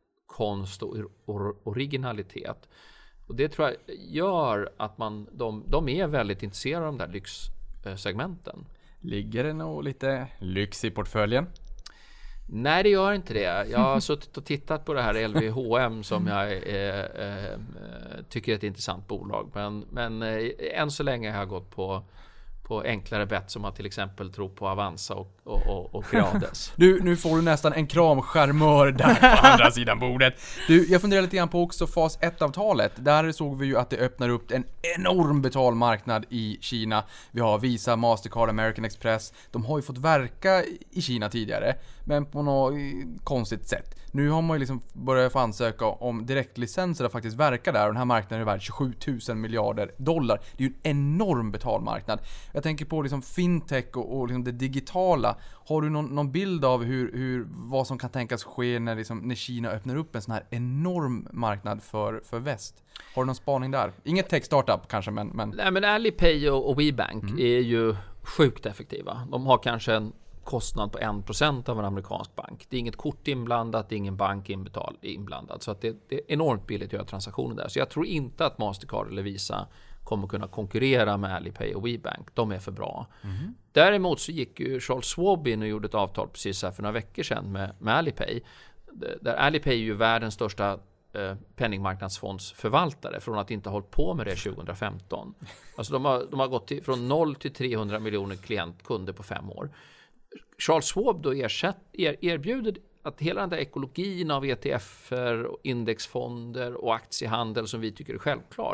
konst och or- originalitet. Och det tror jag gör att man, de, de är väldigt intresserade av de där lyxsegmenten. Ligger det nog lite lyx i portföljen? Nej, det gör inte det. Jag har suttit och tittat på det här L V H M som jag eh, eh, tycker är ett intressant bolag. Men, men eh, än så länge har jag gått på, på enklare bett som att till exempel tro på Avanza och, och, och, och Grades. Du, nu får du nästan en kramskärmör där på andra sidan bordet. Du, jag funderar lite grann på också fas ett-avtalet. Där såg vi ju att det öppnar upp en enorm betalmarknad i Kina. Vi har Visa, Mastercard, American Express. De har ju fått verka i Kina tidigare, men på något konstigt sätt. Nu har man ju liksom börjat få ansöka om direktlicenser att faktiskt verka där. Och den här marknaden är värd tjugosju tusen miljarder dollar. Det är ju en enorm betalmarknad. Jag tänker på liksom fintech och, och liksom det digitala. Har du någon, någon bild av hur, hur, vad som kan tänkas ske när, liksom, när Kina öppnar upp en sån här enorm marknad för, för väst? Har du någon spaning där? Inget tech-startup kanske, men... men... Nej, men Alipay och, och WeBank mm. är ju sjukt effektiva. De har kanske en kostnad på en procent av en amerikansk bank. Det är inget kort inblandat, det är ingen bank inbetal, inblandad. Så att det, det är enormt billigt att göra transaktioner där. Så jag tror inte att Mastercard eller Visa kommer kunna konkurrera med Alipay och WeBank. De är för bra. Mm. Däremot så gick ju Charles Schwab in och gjorde ett avtal precis här för några veckor sedan med, med Alipay. Där Alipay är ju världens största eh, penningmarknadsfondsförvaltare från att inte ha hållit på med det tjugo femton. Alltså de har, de har gått till, från noll till trehundra miljoner klientkunder på fem år. Charles Schwab då ersätt, er, erbjuder att hela den där ekologin av E T F:er, indexfonder och aktiehandel som vi tycker är självklar,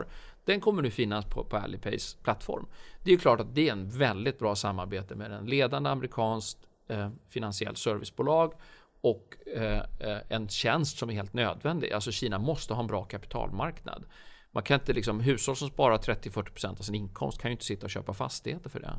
Den kommer nu finnas på, på Alipays plattform. Det är ju klart att det är en väldigt bra samarbete med en ledande amerikansk eh, finansiell servicebolag och eh, en tjänst som är helt nödvändig. Alltså Kina måste ha en bra kapitalmarknad. Man kan inte liksom, hushåll som sparar trettio till fyrtio procent av sin inkomst kan ju inte sitta och köpa fastigheter för det.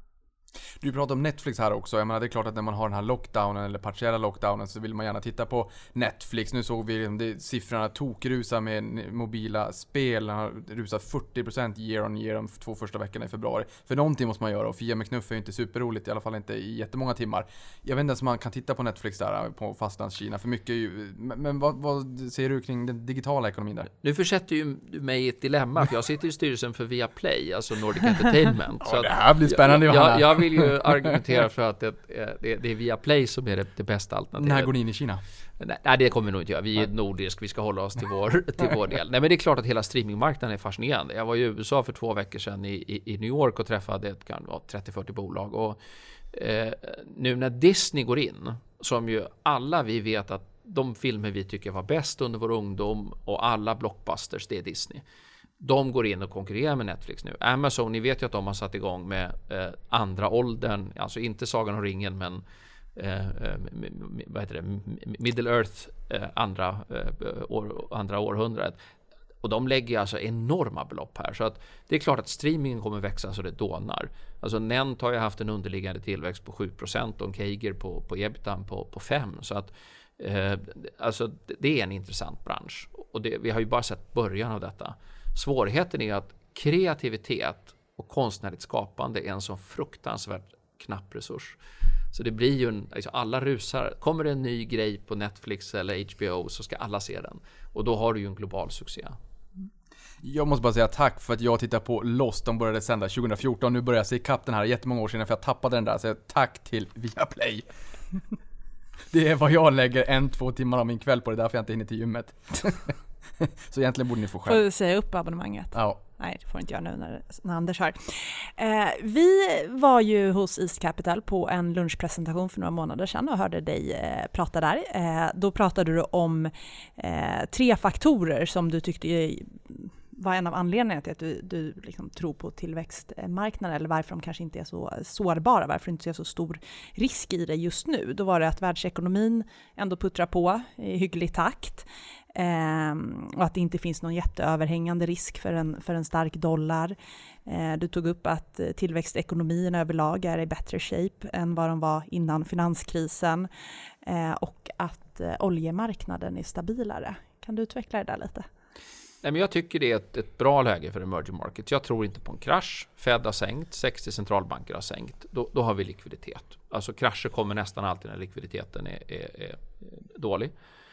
Du pratar om Netflix här också. Jag menar, det är klart att när man har den här lockdownen eller partiella lockdownen så vill man gärna titta på Netflix. Nu såg vi det, siffrorna tokrusar med mobila spel. Den har rusat fyrtio procent year on year de två första veckorna i februari. För någonting måste man göra, och Fia med knuff är ju inte superroligt, i alla fall inte i jättemånga timmar. Jag vet inte ens om man kan titta på Netflix där på fastlandskina för mycket. Men vad, vad ser du kring den digitala ekonomin där? Nu försätter ju mig i ett dilemma, för jag sitter i styrelsen för Viaplay, alltså Nordic Entertainment. Så ja, det här blir spännande. jag, jag, jag vill ju argumentera för att det, det, det är Viaplay som är det, det bästa alternativet. När går ni in i Kina? Nej, det kommer vi nog inte göra. Vi är nordisk, vi ska hålla oss till vår, till vår del. Nej, men det är klart att hela streamingmarknaden är fascinerande. Jag var i U S A för två veckor sedan i, i, i New York och träffade ett trettio till fyrtio bolag. Och eh, nu när Disney går in, som ju alla vi vet att de filmer vi tycker var bäst under vår ungdom och alla blockbusters, det är Disney. De går in och konkurrerar med Netflix nu. Amazon, ni vet ju att de har satt igång med eh, andra åldern, alltså inte Sagan om ringen, men eh, vad heter det? Middle Earth eh, andra, eh, år, andra århundradet. Och de lägger alltså enorma belopp här. Så att det är klart att streamingen kommer växa så det dånar. Alltså Nent har ju haft en underliggande tillväxt på sju procent och en K G på, på EBITDA på, på fem procent. Så att eh, alltså det är en intressant bransch. Och det, vi har ju bara sett början av detta. Svårigheten är att kreativitet och konstnärligt skapande är en så fruktansvärt knapp resurs. Så det blir ju en, alltså alla rusar. Kommer det en ny grej på Netflix eller H B O så ska alla se den. Och då har du ju en global succé. Jag måste bara säga tack för att jag tittar på Lost. De började sända tjugo fjorton. Nu börjar jag se ikapp den här jättemånga år sedan för jag tappade den där. Så tack till Viaplay. Det är vad jag lägger en, två timmar av min kväll på. Det är därför jag inte hinner till gymmet. Så egentligen borde ni få själv. Får du säga upp abonnemanget? Ja. Nej, det får inte jag nu när, när Anders har. Eh, vi var ju hos East Capital på en lunchpresentation för några månader sedan och hörde dig eh, prata där. Eh, då pratade du om eh, tre faktorer som du tyckte var en av anledningarna till att du, du liksom tror på tillväxtmarknaden, eller varför de kanske inte är så sårbara, varför det inte är så stor risk i det just nu. Då var det att världsekonomin ändå puttrar på i hygglig takt. Eh, och att det inte finns någon jätteöverhängande risk för en, för en stark dollar. Eh, du tog upp att tillväxtekonomin överlag är i bättre shape än vad de var innan finanskrisen. Eh, och att eh, oljemarknaden är stabilare. Kan du utveckla det där lite? Nej, men jag tycker det är ett, ett bra läge för emerging markets. Jag tror inte på en krasch. Fed har sänkt, sextio centralbanker har sänkt. Då, då har vi likviditet. Alltså krascher kommer nästan alltid när likviditeten är, är, är dålig.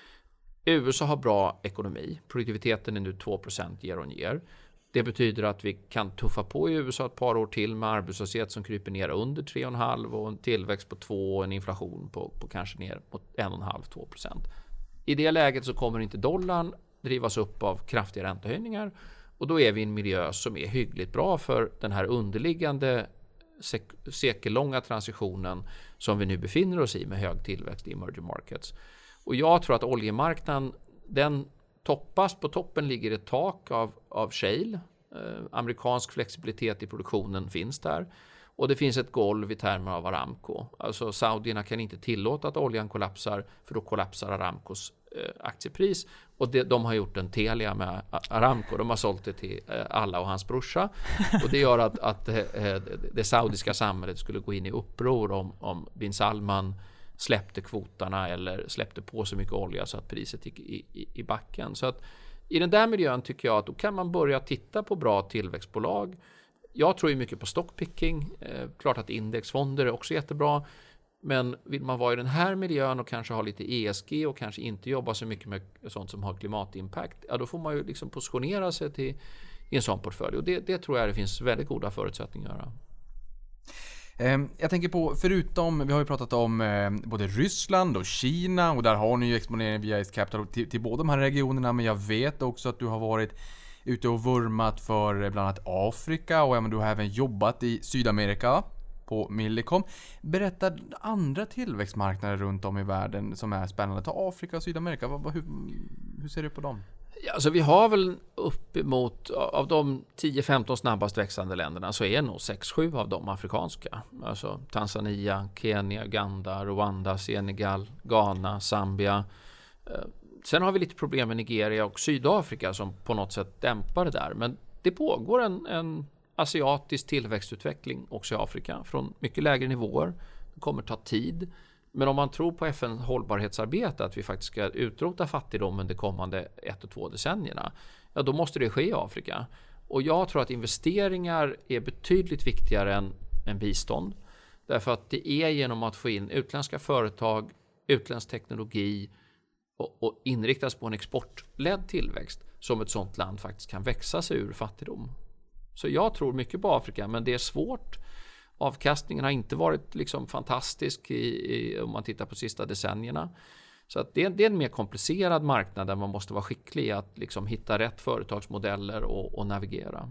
U S A har bra ekonomi. Produktiviteten är nu två procent year on year. Det betyder att vi kan tuffa på i U S A ett par år till med arbetslöshet som kryper ner under tre komma fem och en tillväxt på två och en inflation på, på kanske ner mot en komma fem till två procent. I det läget så kommer inte dollarn drivas upp av kraftiga räntehöjningar, och då är vi i en miljö som är hyggligt bra för den här underliggande sek- sekellånga transitionen som vi nu befinner oss i med hög tillväxt i emerging markets. Och jag tror att oljemarknaden, den toppas, på toppen ligger ett tak av, av shale. Eh, amerikansk flexibilitet i produktionen finns där. Och det finns ett golv i termer av Aramco. Alltså saudierna kan inte tillåta att oljan kollapsar, för då kollapsar Aramcos eh, aktiepris. Och det, de har gjort en Telia med Aramco. De har sålt det till eh, alla och hans brorsa. Och det gör att, att eh, det saudiska samhället skulle gå in i uppror om, om bin Salman släppte kvotarna eller släppte på så mycket olja så att priset gick i, i, i backen. Så att i den där miljön tycker jag att då kan man börja titta på bra tillväxtbolag. Jag tror ju mycket på stockpicking. Eh, klart att indexfonder är också jättebra. Men vill man vara i den här miljön och kanske ha lite E S G och kanske inte jobba så mycket med sånt som har klimatimpact, ja, då får man ju liksom positionera sig till i en sån portfölj. Och det, det tror jag det finns väldigt goda förutsättningar att göra. Jag tänker på, förutom, vi har ju pratat om eh, både Ryssland och Kina, och där har ni ju exponering via East Capital till, till båda de här regionerna, men jag vet också att du har varit ute och vurmat för bland annat Afrika, och ja, men du har även jobbat i Sydamerika på Millicom. Berätta andra tillväxtmarknader runt om i världen som är spännande. Ta Afrika och Sydamerika, vad, hur, hur ser du på dem? Ja, alltså vi har väl uppemot, av de tio femton snabbast växande länderna så är nog sex sju av dem afrikanska. Alltså Tanzania, Kenya, Uganda, Rwanda, Senegal, Ghana, Zambia. Sen har vi lite problem med Nigeria och Sydafrika som på något sätt dämpar det där. Men det pågår en, en asiatisk tillväxtutveckling också i Afrika från mycket lägre nivåer. Det kommer ta tid. Men om man tror på F N:s hållbarhetsarbete att vi faktiskt ska utrota fattigdomen de kommande ett och två decennierna, ja då måste det ske i Afrika. Och jag tror att investeringar är betydligt viktigare än, än bistånd. Därför att det är genom att få in utländska företag, utländsk teknologi och, och inriktas på en exportledd tillväxt som ett sådant land faktiskt kan växa sig ur fattigdom. Så jag tror mycket på Afrika, men det är svårt. Avkastningen har inte varit liksom fantastisk i, i, om man tittar på sista decennierna. Så att det, det är en mer komplicerad marknad där man måste vara skicklig i att liksom hitta rätt företagsmodeller och, och navigera.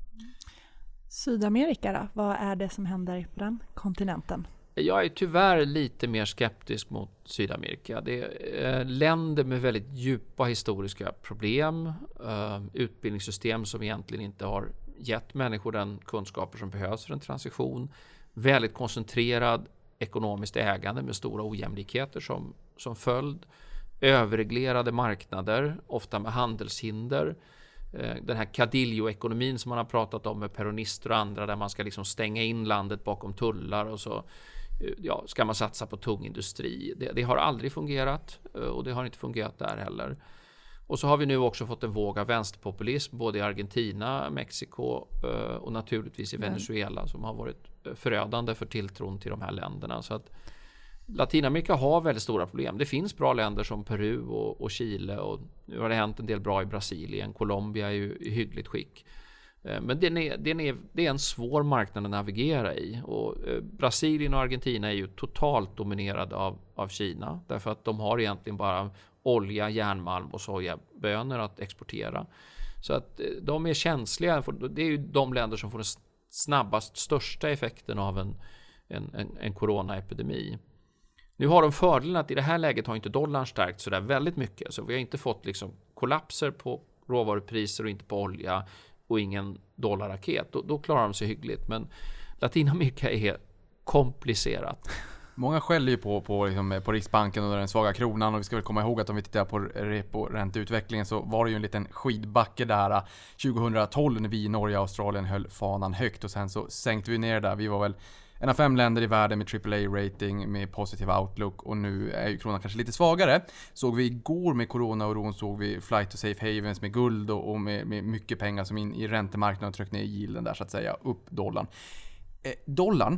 Sydamerika då? Vad är det som händer på den kontinenten? Jag är tyvärr lite mer skeptisk mot Sydamerika. Det är eh, länder med väldigt djupa historiska problem. Eh, utbildningssystem som egentligen inte har gett människor den kunskaper som behövs för en transition. Väldigt koncentrerad ekonomiskt ägande med stora ojämlikheter som, som följd. Överreglerade marknader, ofta med handelshinder. Den här Cadillo-ekonomin som man har pratat om med peronister och andra där man ska liksom stänga in landet bakom tullar och så ja, ska man satsa på tung industri. Det, det har aldrig fungerat och det har inte fungerat där heller. Och så har vi nu också fått en våg av vänsterpopulism både i Argentina, Mexiko och naturligtvis i Venezuela som har varit förödande för tilltron till de här länderna. Så att Latinamerika har väldigt stora problem. Det finns bra länder som Peru och, och Chile och nu har det hänt en del bra i Brasilien. Colombia är ju i hyggligt skick. Men den är, den är, det är en svår marknad att navigera i. Och Brasilien och Argentina är ju totalt dominerade av, av Kina därför att de har egentligen bara olja, järnmalm och sojabönor att exportera. Så att de är känsliga. Det är ju de länder som får den snabbast största effekten av en, en, en, en coronaepidemi. Nu har de fördelen att i det här läget har inte dollarn stärkt så där väldigt mycket. Så vi har inte fått liksom kollapser på råvarupriser och inte på olja och ingen dollarraket. Då, då klarar de sig hyggligt. Men Latinamerika är komplicerat. Många skäller ju på, på, liksom, på Riksbanken och den svaga kronan och vi ska väl komma ihåg att om vi tittar på repo-ränteutvecklingen så var det ju en liten skidbacke där tjugohundratolv när vi i Norge och Australien höll fanan högt och sen så sänkte vi ner där. Vi var väl en av fem länder i världen med triple A-rating med positiv outlook och nu är ju kronan kanske lite svagare. Såg vi igår med corona-oron såg vi flight to safe havens med guld och, och med, med mycket pengar som in i räntemarknaden och tryckte ner yielden där så att säga upp dollarn. Eh, dollarn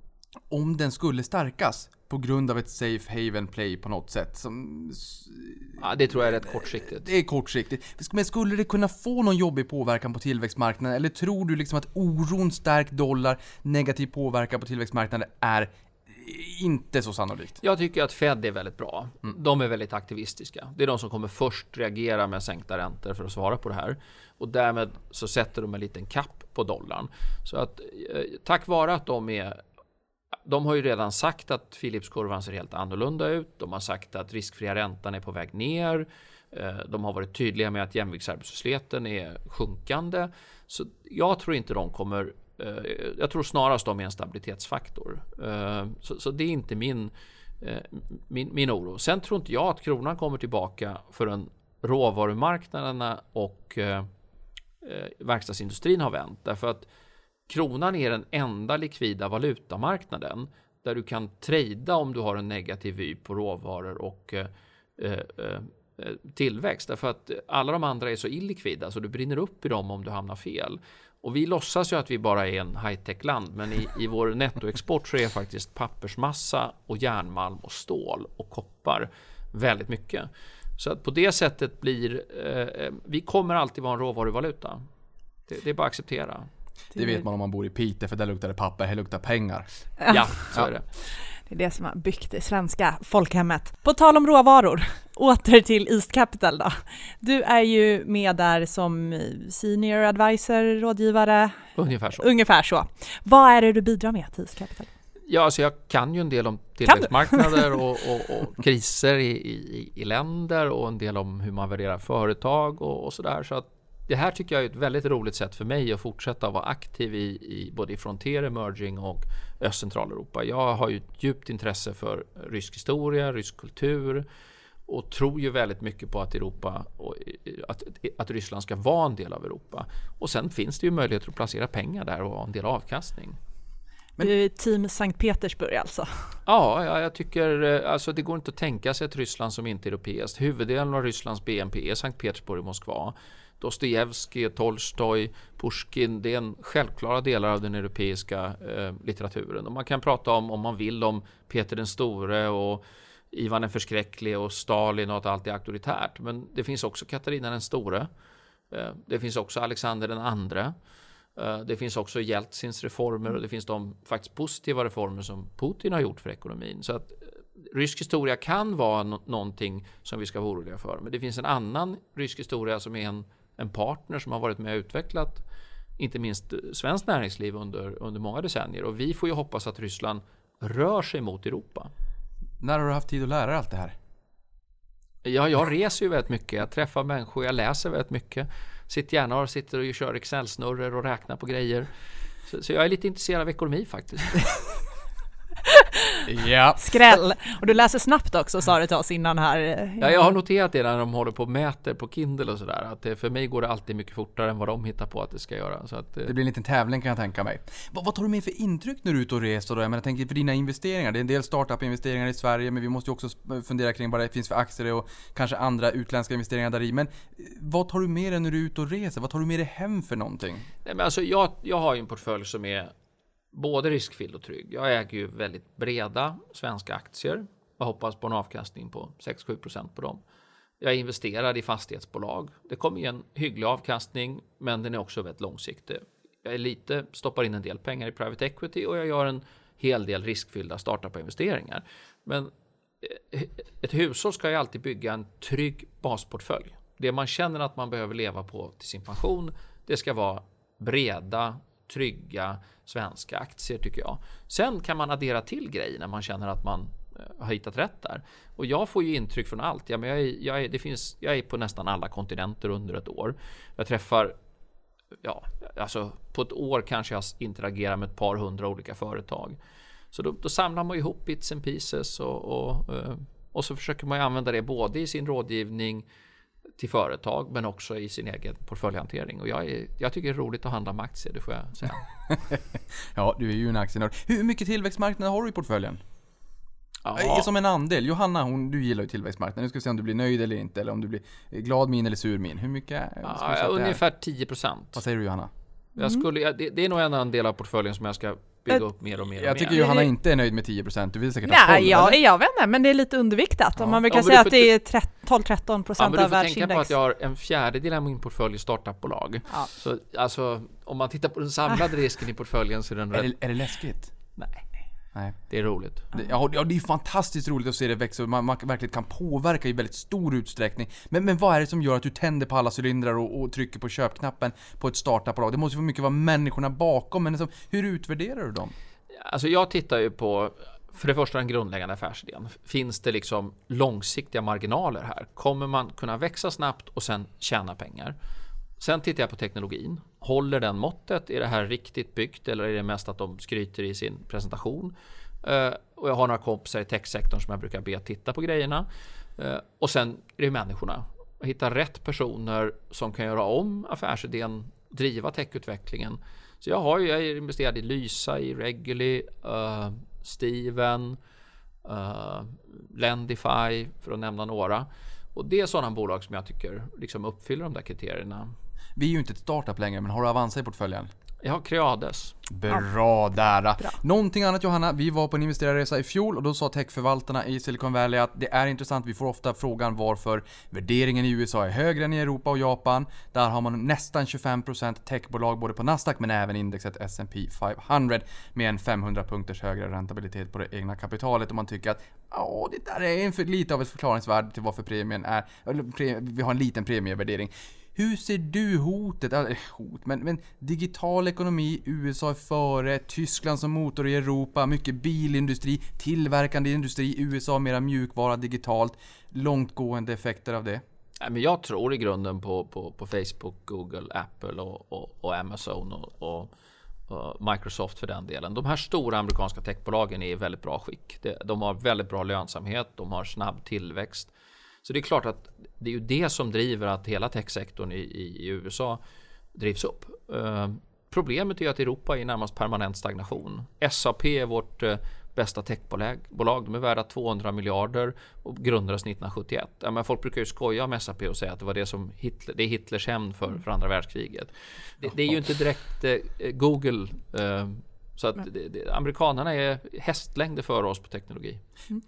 om den skulle stärkas på grund av ett safe haven play på något sätt som, ja, det tror jag är rätt kortsiktigt. Det är kortsiktigt. Men skulle det kunna få någon jobbig påverkan på tillväxtmarknaden eller tror du liksom att oron stärkt dollar, negativ påverkan på tillväxtmarknaden är inte så sannolikt? Jag tycker att Fed är väldigt bra. Mm. De är väldigt aktivistiska. Det är de som kommer först reagera med sänkta räntor för att svara på det här. Och därmed så sätter de en liten kapp på dollarn. Så att eh, tack vare att de är De har ju redan sagt att Philipskurvan ser helt annorlunda ut. De har sagt att riskfria räntan är på väg ner. De har varit tydliga med att jämviktsarbetslösheten är sjunkande. Så jag tror inte de kommer... Jag tror snarast de är en stabilitetsfaktor. Så, så det är inte min, min, min oro. Sen tror inte jag att kronan kommer tillbaka förrän råvarumarknaderna och verkstadsindustrin har vänt. Därför att kronan är den enda likvida valutamarknaden där du kan trada om du har en negativ vy på råvaror och eh, eh, tillväxt. Därför att alla de andra är så illikvida så du brinner upp i dem om du hamnar fel. Och vi låtsas ju att vi bara är en high-tech-land men i, i vår nettoexport så är faktiskt pappersmassa och järnmalm och stål och koppar väldigt mycket. Så att på det sättet blir eh, vi kommer alltid vara en råvaruvaluta. Det, det är bara att acceptera. Det vet man om man bor i Piteå för där luktar det papper, här luktar pengar. Ja, så är det. Det är det som har byggt det svenska folkhemmet. På tal om råvaror, åter till East Capital då. Du är ju med där som senior advisor, rådgivare. Ungefär så. Ungefär så. Vad är det du bidrar med till East Capital? Ja, alltså jag kan ju en del om tillväxtmarknader och, och, och kriser i, i, i länder och en del om hur man värderar företag och, och sådär. Så att det här tycker jag är ett väldigt roligt sätt för mig att fortsätta vara aktiv i, i både i Frontier, Emerging och Öst-Centraleuropa. Jag har ju ett djupt intresse för rysk historia, rysk kultur och tror ju väldigt mycket på att Europa och att, att Ryssland ska vara en del av Europa. Och sen finns det ju möjligheter att placera pengar där och ha en del avkastning. Men du är team Sankt Petersburg alltså? Ja, ja, jag tycker alltså det går inte att tänka sig ett Ryssland som inte är europeiskt. Huvuddelen av Rysslands B N P är Sankt Petersburg och Moskva. Dostojevskij, Tolstoj, Pushkin, det är en självklara delar av den europeiska eh, litteraturen. Och man kan prata om, om man vill, om Peter den store och Ivan den förskräcklige och Stalin och att allt är auktoritärt. Men det finns också Katarina den store. Eh, det finns också Alexander den andre. Eh, det finns också Jeltsins reformer och det finns de faktiskt positiva reformer som Putin har gjort för ekonomin. Så att rysk historia kan vara no- någonting som vi ska vara oroliga för. Men det finns en annan rysk historia som är en, en partner som har varit med och utvecklat inte minst svenskt näringsliv under, under många decennier. Och vi får ju hoppas att Ryssland rör sig mot Europa. När har du haft tid att lära dig allt det här? Ja, jag reser ju väldigt mycket. Jag träffar människor, jag läser väldigt mycket. Sitter gärna och sitter och kör Excel-snurror och räknar på grejer. Så, så jag är lite intresserad av ekonomi faktiskt. Ja. Skräll. Och du läser snabbt också, sa du till oss innan här. Ja, jag har noterat det när de håller på och mäter på Kindle och sådär. Att det, för mig går det alltid mycket fortare än vad de hittar på att det ska göra. Så att, det blir en liten tävling kan jag tänka mig. Vad, vad tar du med för intryck när du är ute och reser då? Jag menar, tänker för dina investeringar. Det är en del startup-investeringar i Sverige, men vi måste ju också fundera kring vad det finns för aktier och kanske andra utländska investeringar där i. Men vad tar du med dig när du är ute och reser? Vad tar du med dig hem för någonting? Nej, men alltså, jag, jag har ju en portfölj som är både riskfylld och trygg. Jag äger ju väldigt breda svenska aktier. Jag hoppas på en avkastning på sex till sju procent på dem. Jag är investerad i fastighetsbolag. Det kommer ge en hygglig avkastning, men den är också väldigt långsiktig. Jag är lite, stoppar in en del pengar i private equity och jag gör en hel del riskfyllda startup-investeringar. Men ett hushåll ska ju alltid bygga en trygg basportfölj. Det man känner att man behöver leva på till sin pension, det ska vara breda, trygga svenska aktier tycker jag. Sen kan man addera till grejer när man känner att man har hittat rätt där. Och jag får ju intryck från allt. Ja, men jag, är, jag, är, det finns, jag är på nästan alla kontinenter under ett år. Jag träffar, ja, alltså på ett år kanske jag interagerar med ett par hundra olika företag. Så då, då samlar man ihop bits and pieces och, och, och så försöker man använda det både i sin rådgivning till företag men också i sin egen portföljhantering. Och jag, är, jag tycker det är roligt att handla med aktier, det får jag säga. Ja, du är ju en aktienörd. Hur mycket tillväxtmarknad har du i portföljen? Ja. Som en andel. Johanna, hon, du gillar ju tillväxtmarknaden. Nu ska vi se om du blir nöjd eller inte. Eller om du blir glad min eller sur min. Hur mycket? Ja, ja, ungefär tio procent. Vad säger du, Johanna? Jag skulle, jag, det, det är nog en annan del av portföljen som jag ska bygga upp mer och mer. Jag och tycker mer. Johanna inte är nöjd med tio procent. Du vill säkert Nej, ha tolv, jag, eller? jag vet inte, men det är lite underviktat. Ja. Man brukar Ja, säga får, att det är tolv till tretton procent ja, av världsindex. Du får tänka på att jag har en fjärdedel av min portfölj i startupbolag. Ja. Så alltså, om man tittar på den samlade risken i portföljen så är den är rätt... det, är det läskigt? Nej. Nej. Det är roligt. Det, ja, det är fantastiskt roligt att se det växa. Man, man verkligen kan påverka i väldigt stor utsträckning. Men, men vad är det som gör att du tänder på alla cylindrar och, och trycker på köpknappen på ett startupbolag? Det måste ju för mycket vara människorna bakom. Men alltså, hur utvärderar du dem? Alltså jag tittar ju på, för det första, den grundläggande affärsidén. Finns det liksom långsiktiga marginaler här? Kommer man kunna växa snabbt och sen tjäna pengar? Sen tittar jag på teknologin. Håller den måttet? Är det här riktigt byggt eller är det mest att de skryter i sin presentation? Uh, och jag har några kompisar i techsektorn som jag brukar be att titta på grejerna. Uh, och sen är det människorna. Hitta rätt personer som kan göra om affärsidén, driva techutvecklingen. Så jag har ju, jag är investerad i Lysa, i Reguly, uh, Steven, uh, Lendify för att nämna några. Och det är sådana bolag som jag tycker liksom uppfyller de där kriterierna. Vi är ju inte ett startup längre, men har du Avanza i portföljen? Jag har Creades. Bra där. Bra. Någonting annat, Johanna. Vi var på en investerarresa i fjol och då sa techförvaltarna i Silicon Valley att det är intressant. Vi får ofta frågan varför värderingen i U S A är högre än i Europa och Japan. Där har man nästan tjugofem procent techbolag både på Nasdaq men även indexet S and P femhundra med en femhundra punkters högre rentabilitet på det egna kapitalet. Och man tycker att åh, det där är en för lite av ett förklaringsvärde till varför premien är, eller pre, vi har en liten premievärdering. Hur ser du hotet, eller hot, men, men digital ekonomi, U S A är före, Tyskland som motor i Europa, mycket bilindustri, tillverkande industri, U S A mera mjukvara digitalt, långtgående effekter av det? Nej, men jag tror i grunden på, på, på Facebook, Google, Apple och, och, och Amazon och, och, och Microsoft för den delen. De här stora amerikanska techbolagen är i väldigt bra skick. De, de har väldigt bra lönsamhet, de har snabb tillväxt. Så det är klart att det är ju det som driver att hela techsektorn i, i, i U S A drivs upp. Uh, problemet är att Europa är närmast permanent stagnation. S A P är vårt uh, bästa techbolag. De är värda tvåhundra miljarder och grundades nittonhundrasjuttioett. Ja, men folk brukar ju skoja om S A P och säga att det var det som Hitler, det är Hitlers hämnd för, för andra världskriget. Det, det är ju inte direkt uh, Google. Uh, så att det, det, amerikanerna är hästlängder för oss på teknologi. Mm.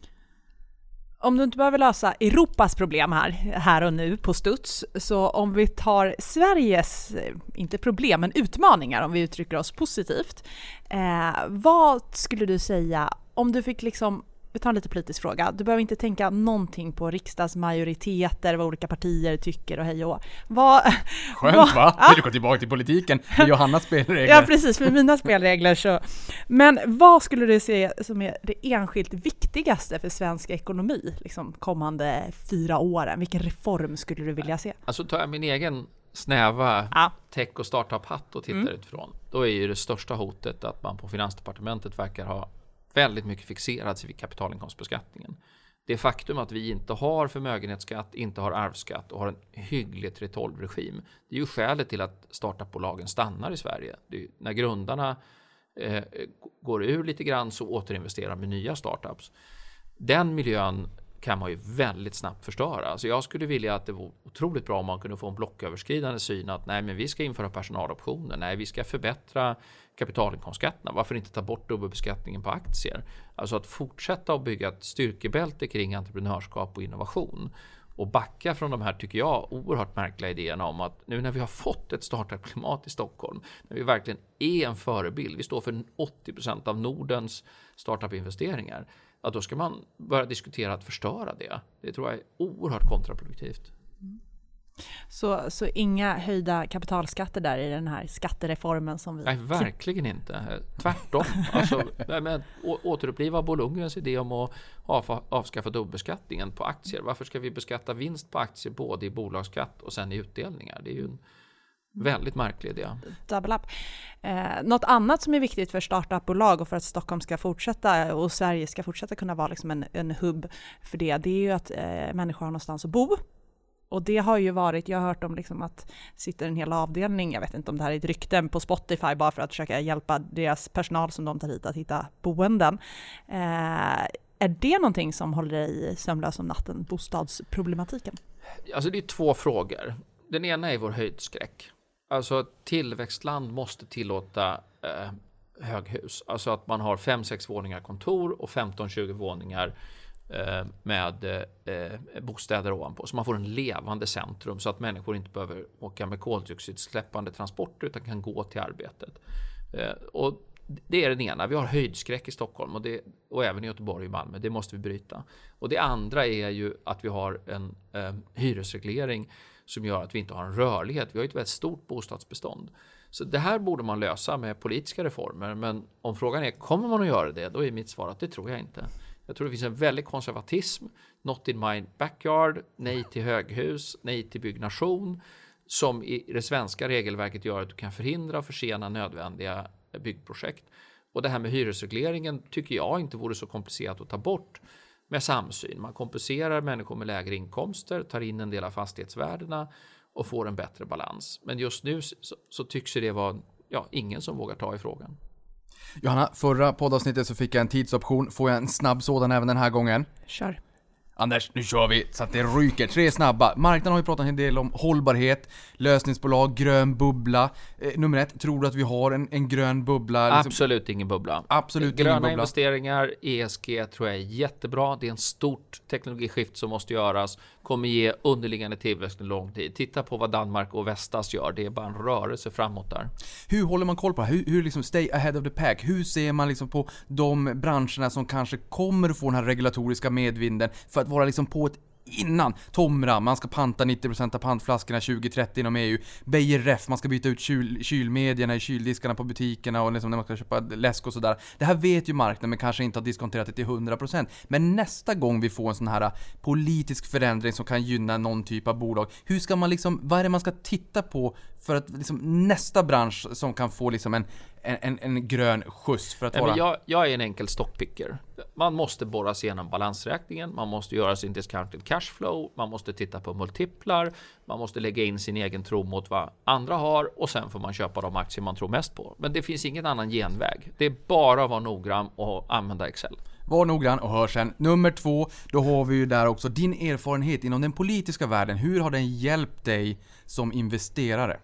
Om du inte behöver lösa Europas problem här, här och nu på studs, så om vi tar Sveriges, inte problem, men utmaningar, om vi uttrycker oss positivt. Eh, vad skulle du säga, om du fick liksom, vi tar en lite politisk fråga, du behöver inte tänka någonting på riksdagsmajoriteter, vad olika partier tycker och hej och vad, Skönt vad, va? Ja. Du går tillbaka till politiken med Johannas spelregler. Ja, precis, med mina spelregler. Så. Men vad skulle du se som är det enskilt viktigaste för svensk ekonomi liksom, kommande fyra åren? Vilken reform skulle du vilja se? Alltså tar jag min egen snäva ja. tech- och startup-hatt och tittar mm. utifrån, då är ju det största hotet att man på Finansdepartementet verkar ha väldigt mycket fixerats vid kapitalinkomstbeskattningen. Det faktum att vi inte har förmögenhetsskatt, inte har arvsskatt och har en hygglig tre tolv-regim, det är ju skälet till att startupbolagen stannar i Sverige. Det är, när grundarna eh, går ur lite grann så återinvesterar med nya startups. Den miljön kan man ju väldigt snabbt förstöra. Alltså jag skulle vilja att det var otroligt bra om man kunde få en blocköverskridande syn att nej, men vi ska införa personaloptioner, nej, vi ska förbättra kapitalinkomstskatterna. Varför inte ta bort dubbelbeskattningen på aktier? Alltså att fortsätta att bygga ett styrkebälte kring entreprenörskap och innovation och backa från de här, tycker jag, oerhört märkliga idéerna om att nu när vi har fått ett startup-klimat i Stockholm, när vi verkligen är en förebild, vi står för åttio procent av Nordens startup-investeringar, att då ska man börja diskutera att förstöra det. Det tror jag är oerhört kontraproduktivt. Mm. Så, så inga höjda kapitalskatter där i den här skattereformen som vi... Nej, verkligen inte. Tvärtom. Alltså, men, å, återuppliva Bo Lundgrens idé om att av, avskaffa dubbelbeskattningen på aktier. Varför ska vi beskatta vinst på aktier både i bolagsskatt och sen i utdelningar? Det är ju en väldigt märklig idé. Double up. Eh, något annat som är viktigt för startupbolag och för att Stockholm ska fortsätta och Sverige ska fortsätta kunna vara liksom en, en hubb för det, det är ju att eh, människor har någonstans att bo. Och det har ju varit, jag har hört om liksom att sitter en hel avdelning, jag vet inte om det här är ett rykte, på Spotify bara för att försöka hjälpa deras personal som de tar hit att hitta boenden. Eh, är det någonting som håller dig sömnlös om natten, bostadsproblematiken? Alltså det är två frågor. Den ena är vår höjdskräck. Alltså tillväxtland måste tillåta eh, höghus. Alltså att man har fem sex våningar kontor och femton tjugo våningar eh, med eh, bostäder ovanpå. Så man får en levande centrum så att människor inte behöver åka med koldioxidsläppande transporter utan kan gå till arbetet. Eh, och det är den ena. Vi har höjdskräck i Stockholm och, det, och även i Göteborg och Malmö. Det måste vi bryta. Och det andra är ju att vi har en eh, hyresreglering som gör att vi inte har en rörlighet. Vi har ett väldigt stort bostadsbestånd. Så det här borde man lösa med politiska reformer. Men om frågan är, kommer man att göra det? Då är mitt svar att det tror jag inte. Jag tror det finns en väldig konservatism. Not in my backyard. Nej till höghus. Nej till byggnation. Som i det svenska regelverket gör att du kan förhindra och försena nödvändiga byggprojekt. Och det här med hyresregleringen tycker jag inte vore så komplicerat att ta bort med samsyn. Man kompenserar människor med lägre inkomster, tar in en del av fastighetsvärdena och får en bättre balans. Men just nu så, så tycks det vara ja, ingen som vågar ta i frågan. Johanna, förra poddavsnittet så fick jag en tidsoption. Får jag en snabb sådan även den här gången? Kör. Anders, nu kör vi så att det ryker. Tre snabba. Marknaden har ju pratat en del om hållbarhet, lösningsbolag, grön bubbla. Eh, nummer ett, tror du att vi har en, en grön bubbla? Liksom? Absolut ingen bubbla. Absolut Gröna ingen bubbla. investeringar, E S G tror jag är jättebra. Det är en stort teknologiskift som måste göras. Kommer ge underliggande tillväxt en lång tid. Titta på vad Danmark och Vestas gör. Det är bara en rörelse framåt där. Hur håller man koll på det? Hur, hur liksom stay ahead of the pack? Hur ser man liksom på de branscherna som kanske kommer att få den här regulatoriska medvinden för att vara liksom på ett innan. Tomra, man ska panta nittio procent av pantflaskorna tjugo trettio inom E U. Beijer Ref, man ska byta ut kyl, kylmedierna i kyldiskarna på butikerna och liksom när man ska köpa läsk och sådär. Det här vet ju marknaden men kanske inte har diskonterat det till hundra procent. Men nästa gång vi får en sån här politisk förändring som kan gynna någon typ av bolag, hur ska man liksom, vad är det man ska titta på för att liksom nästa bransch som kan få liksom en, en, en grön skjuts för att Nej, vara... men jag, jag är en enkel stockpicker. Man måste borra sig igenom balansräkningen, man måste göra sin discounted cashflow, man måste titta på multiplar, man måste lägga in sin egen tro mot vad andra har och sen får man köpa de aktier man tror mest på. Men det finns ingen annan genväg. Det är bara att vara noggrann och använda Excel. Var noggrann och hör sen. Nummer två, då har vi ju där också din erfarenhet inom den politiska världen. Hur har den hjälpt dig som investerare?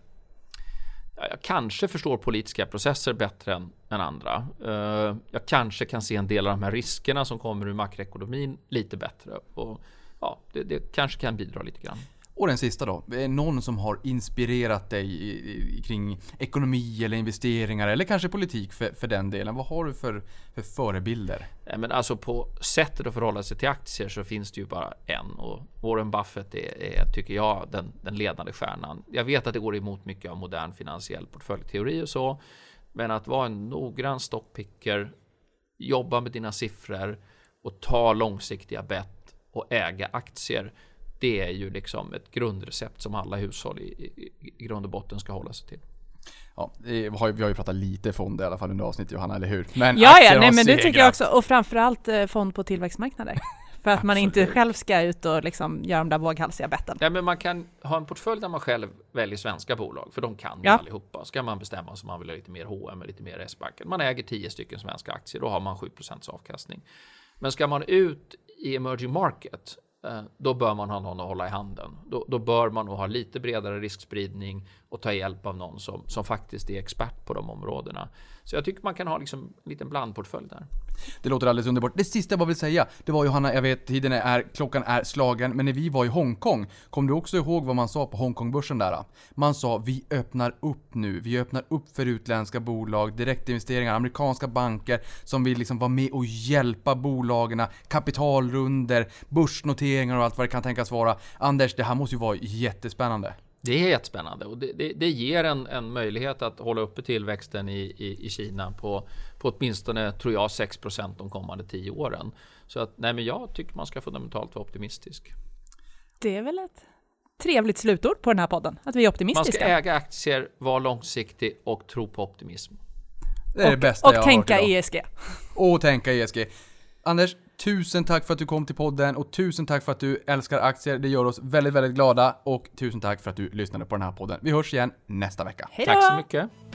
Jag kanske förstår politiska processer bättre än, än andra. Uh, jag kanske kan se en del av de här riskerna som kommer ur makroekonomin lite bättre. Och ja, det, det kanske kan bidra lite grann. Och den sista då, är någon som har inspirerat dig i, i, kring ekonomi eller investeringar eller kanske politik för, för den delen. Vad har du för, för förebilder? Nej, men alltså på sättet att förhålla sig till aktier så finns det ju bara en. Och Warren Buffett är, är tycker jag, den, den ledande stjärnan. Jag vet att det går emot mycket av modern finansiell portföljteori och så. Men att vara en noggrann stockpicker, jobba med dina siffror och ta långsiktiga bett och äga aktier. Det är ju liksom ett grundrecept som alla hushåll i, i, i grund och botten ska hålla sig till. Ja, vi har, vi har ju pratat lite fonder i alla fall under avsnittet, Johanna, eller hur? Men ja, ja, nej, men det tycker jag också. Och framförallt eh, fond på tillväxtmarknader. För att man inte själv ska ut och liksom göra de där våghalsiga betten. Ja, men man kan ha en portfölj där man själv väljer svenska bolag. För de kan ju ja. allihopa. Ska man bestämma så man vill ha lite mer H och M och lite mer S-banken. Man äger tio stycken svenska aktier. Då har man sju procent avkastning. Men ska man ut i emerging market, då bör man ha någon att hålla i handen. Då, då bör man nog ha lite bredare riskspridning och ta hjälp av någon som, som faktiskt är expert på de områdena. Så jag tycker man kan ha liksom en liten blandportfölj där. Det låter alldeles underbart. Det sista jag bara vill säga, det var Johanna, jag vet tiden är, klockan är slagen, men när vi var i Hongkong, kom du också ihåg vad man sa på Hongkongbörsen där? Man sa, vi öppnar upp nu, vi öppnar upp för utländska bolag, direktinvesteringar, amerikanska banker som vill liksom vara med och hjälpa bolagen, kapitalrunder, börsnoteringar och allt vad det kan tänkas vara. Anders, det här måste ju vara jättespännande. Det är jättespännande och det, det, det ger en, en möjlighet att hålla uppe tillväxten i, i, i Kina på, på åtminstone, tror jag, sex procent de kommande tio åren. Så att, nej, men jag tycker man ska fundamentalt vara optimistisk. Det är väl ett trevligt slutord på den här podden, att vi är optimistiska. Man ska äga aktier, vara långsiktig och tro på optimism. Det är och, det bästa och jag har tänka hört idag. E S G. Och tänka E S G. Anders, tusen tack för att du kom till podden och tusen tack för att du älskar aktier. Det gör oss väldigt, väldigt glada och tusen tack för att du lyssnade på den här podden. Vi hörs igen nästa vecka. Hej då! Tack så mycket.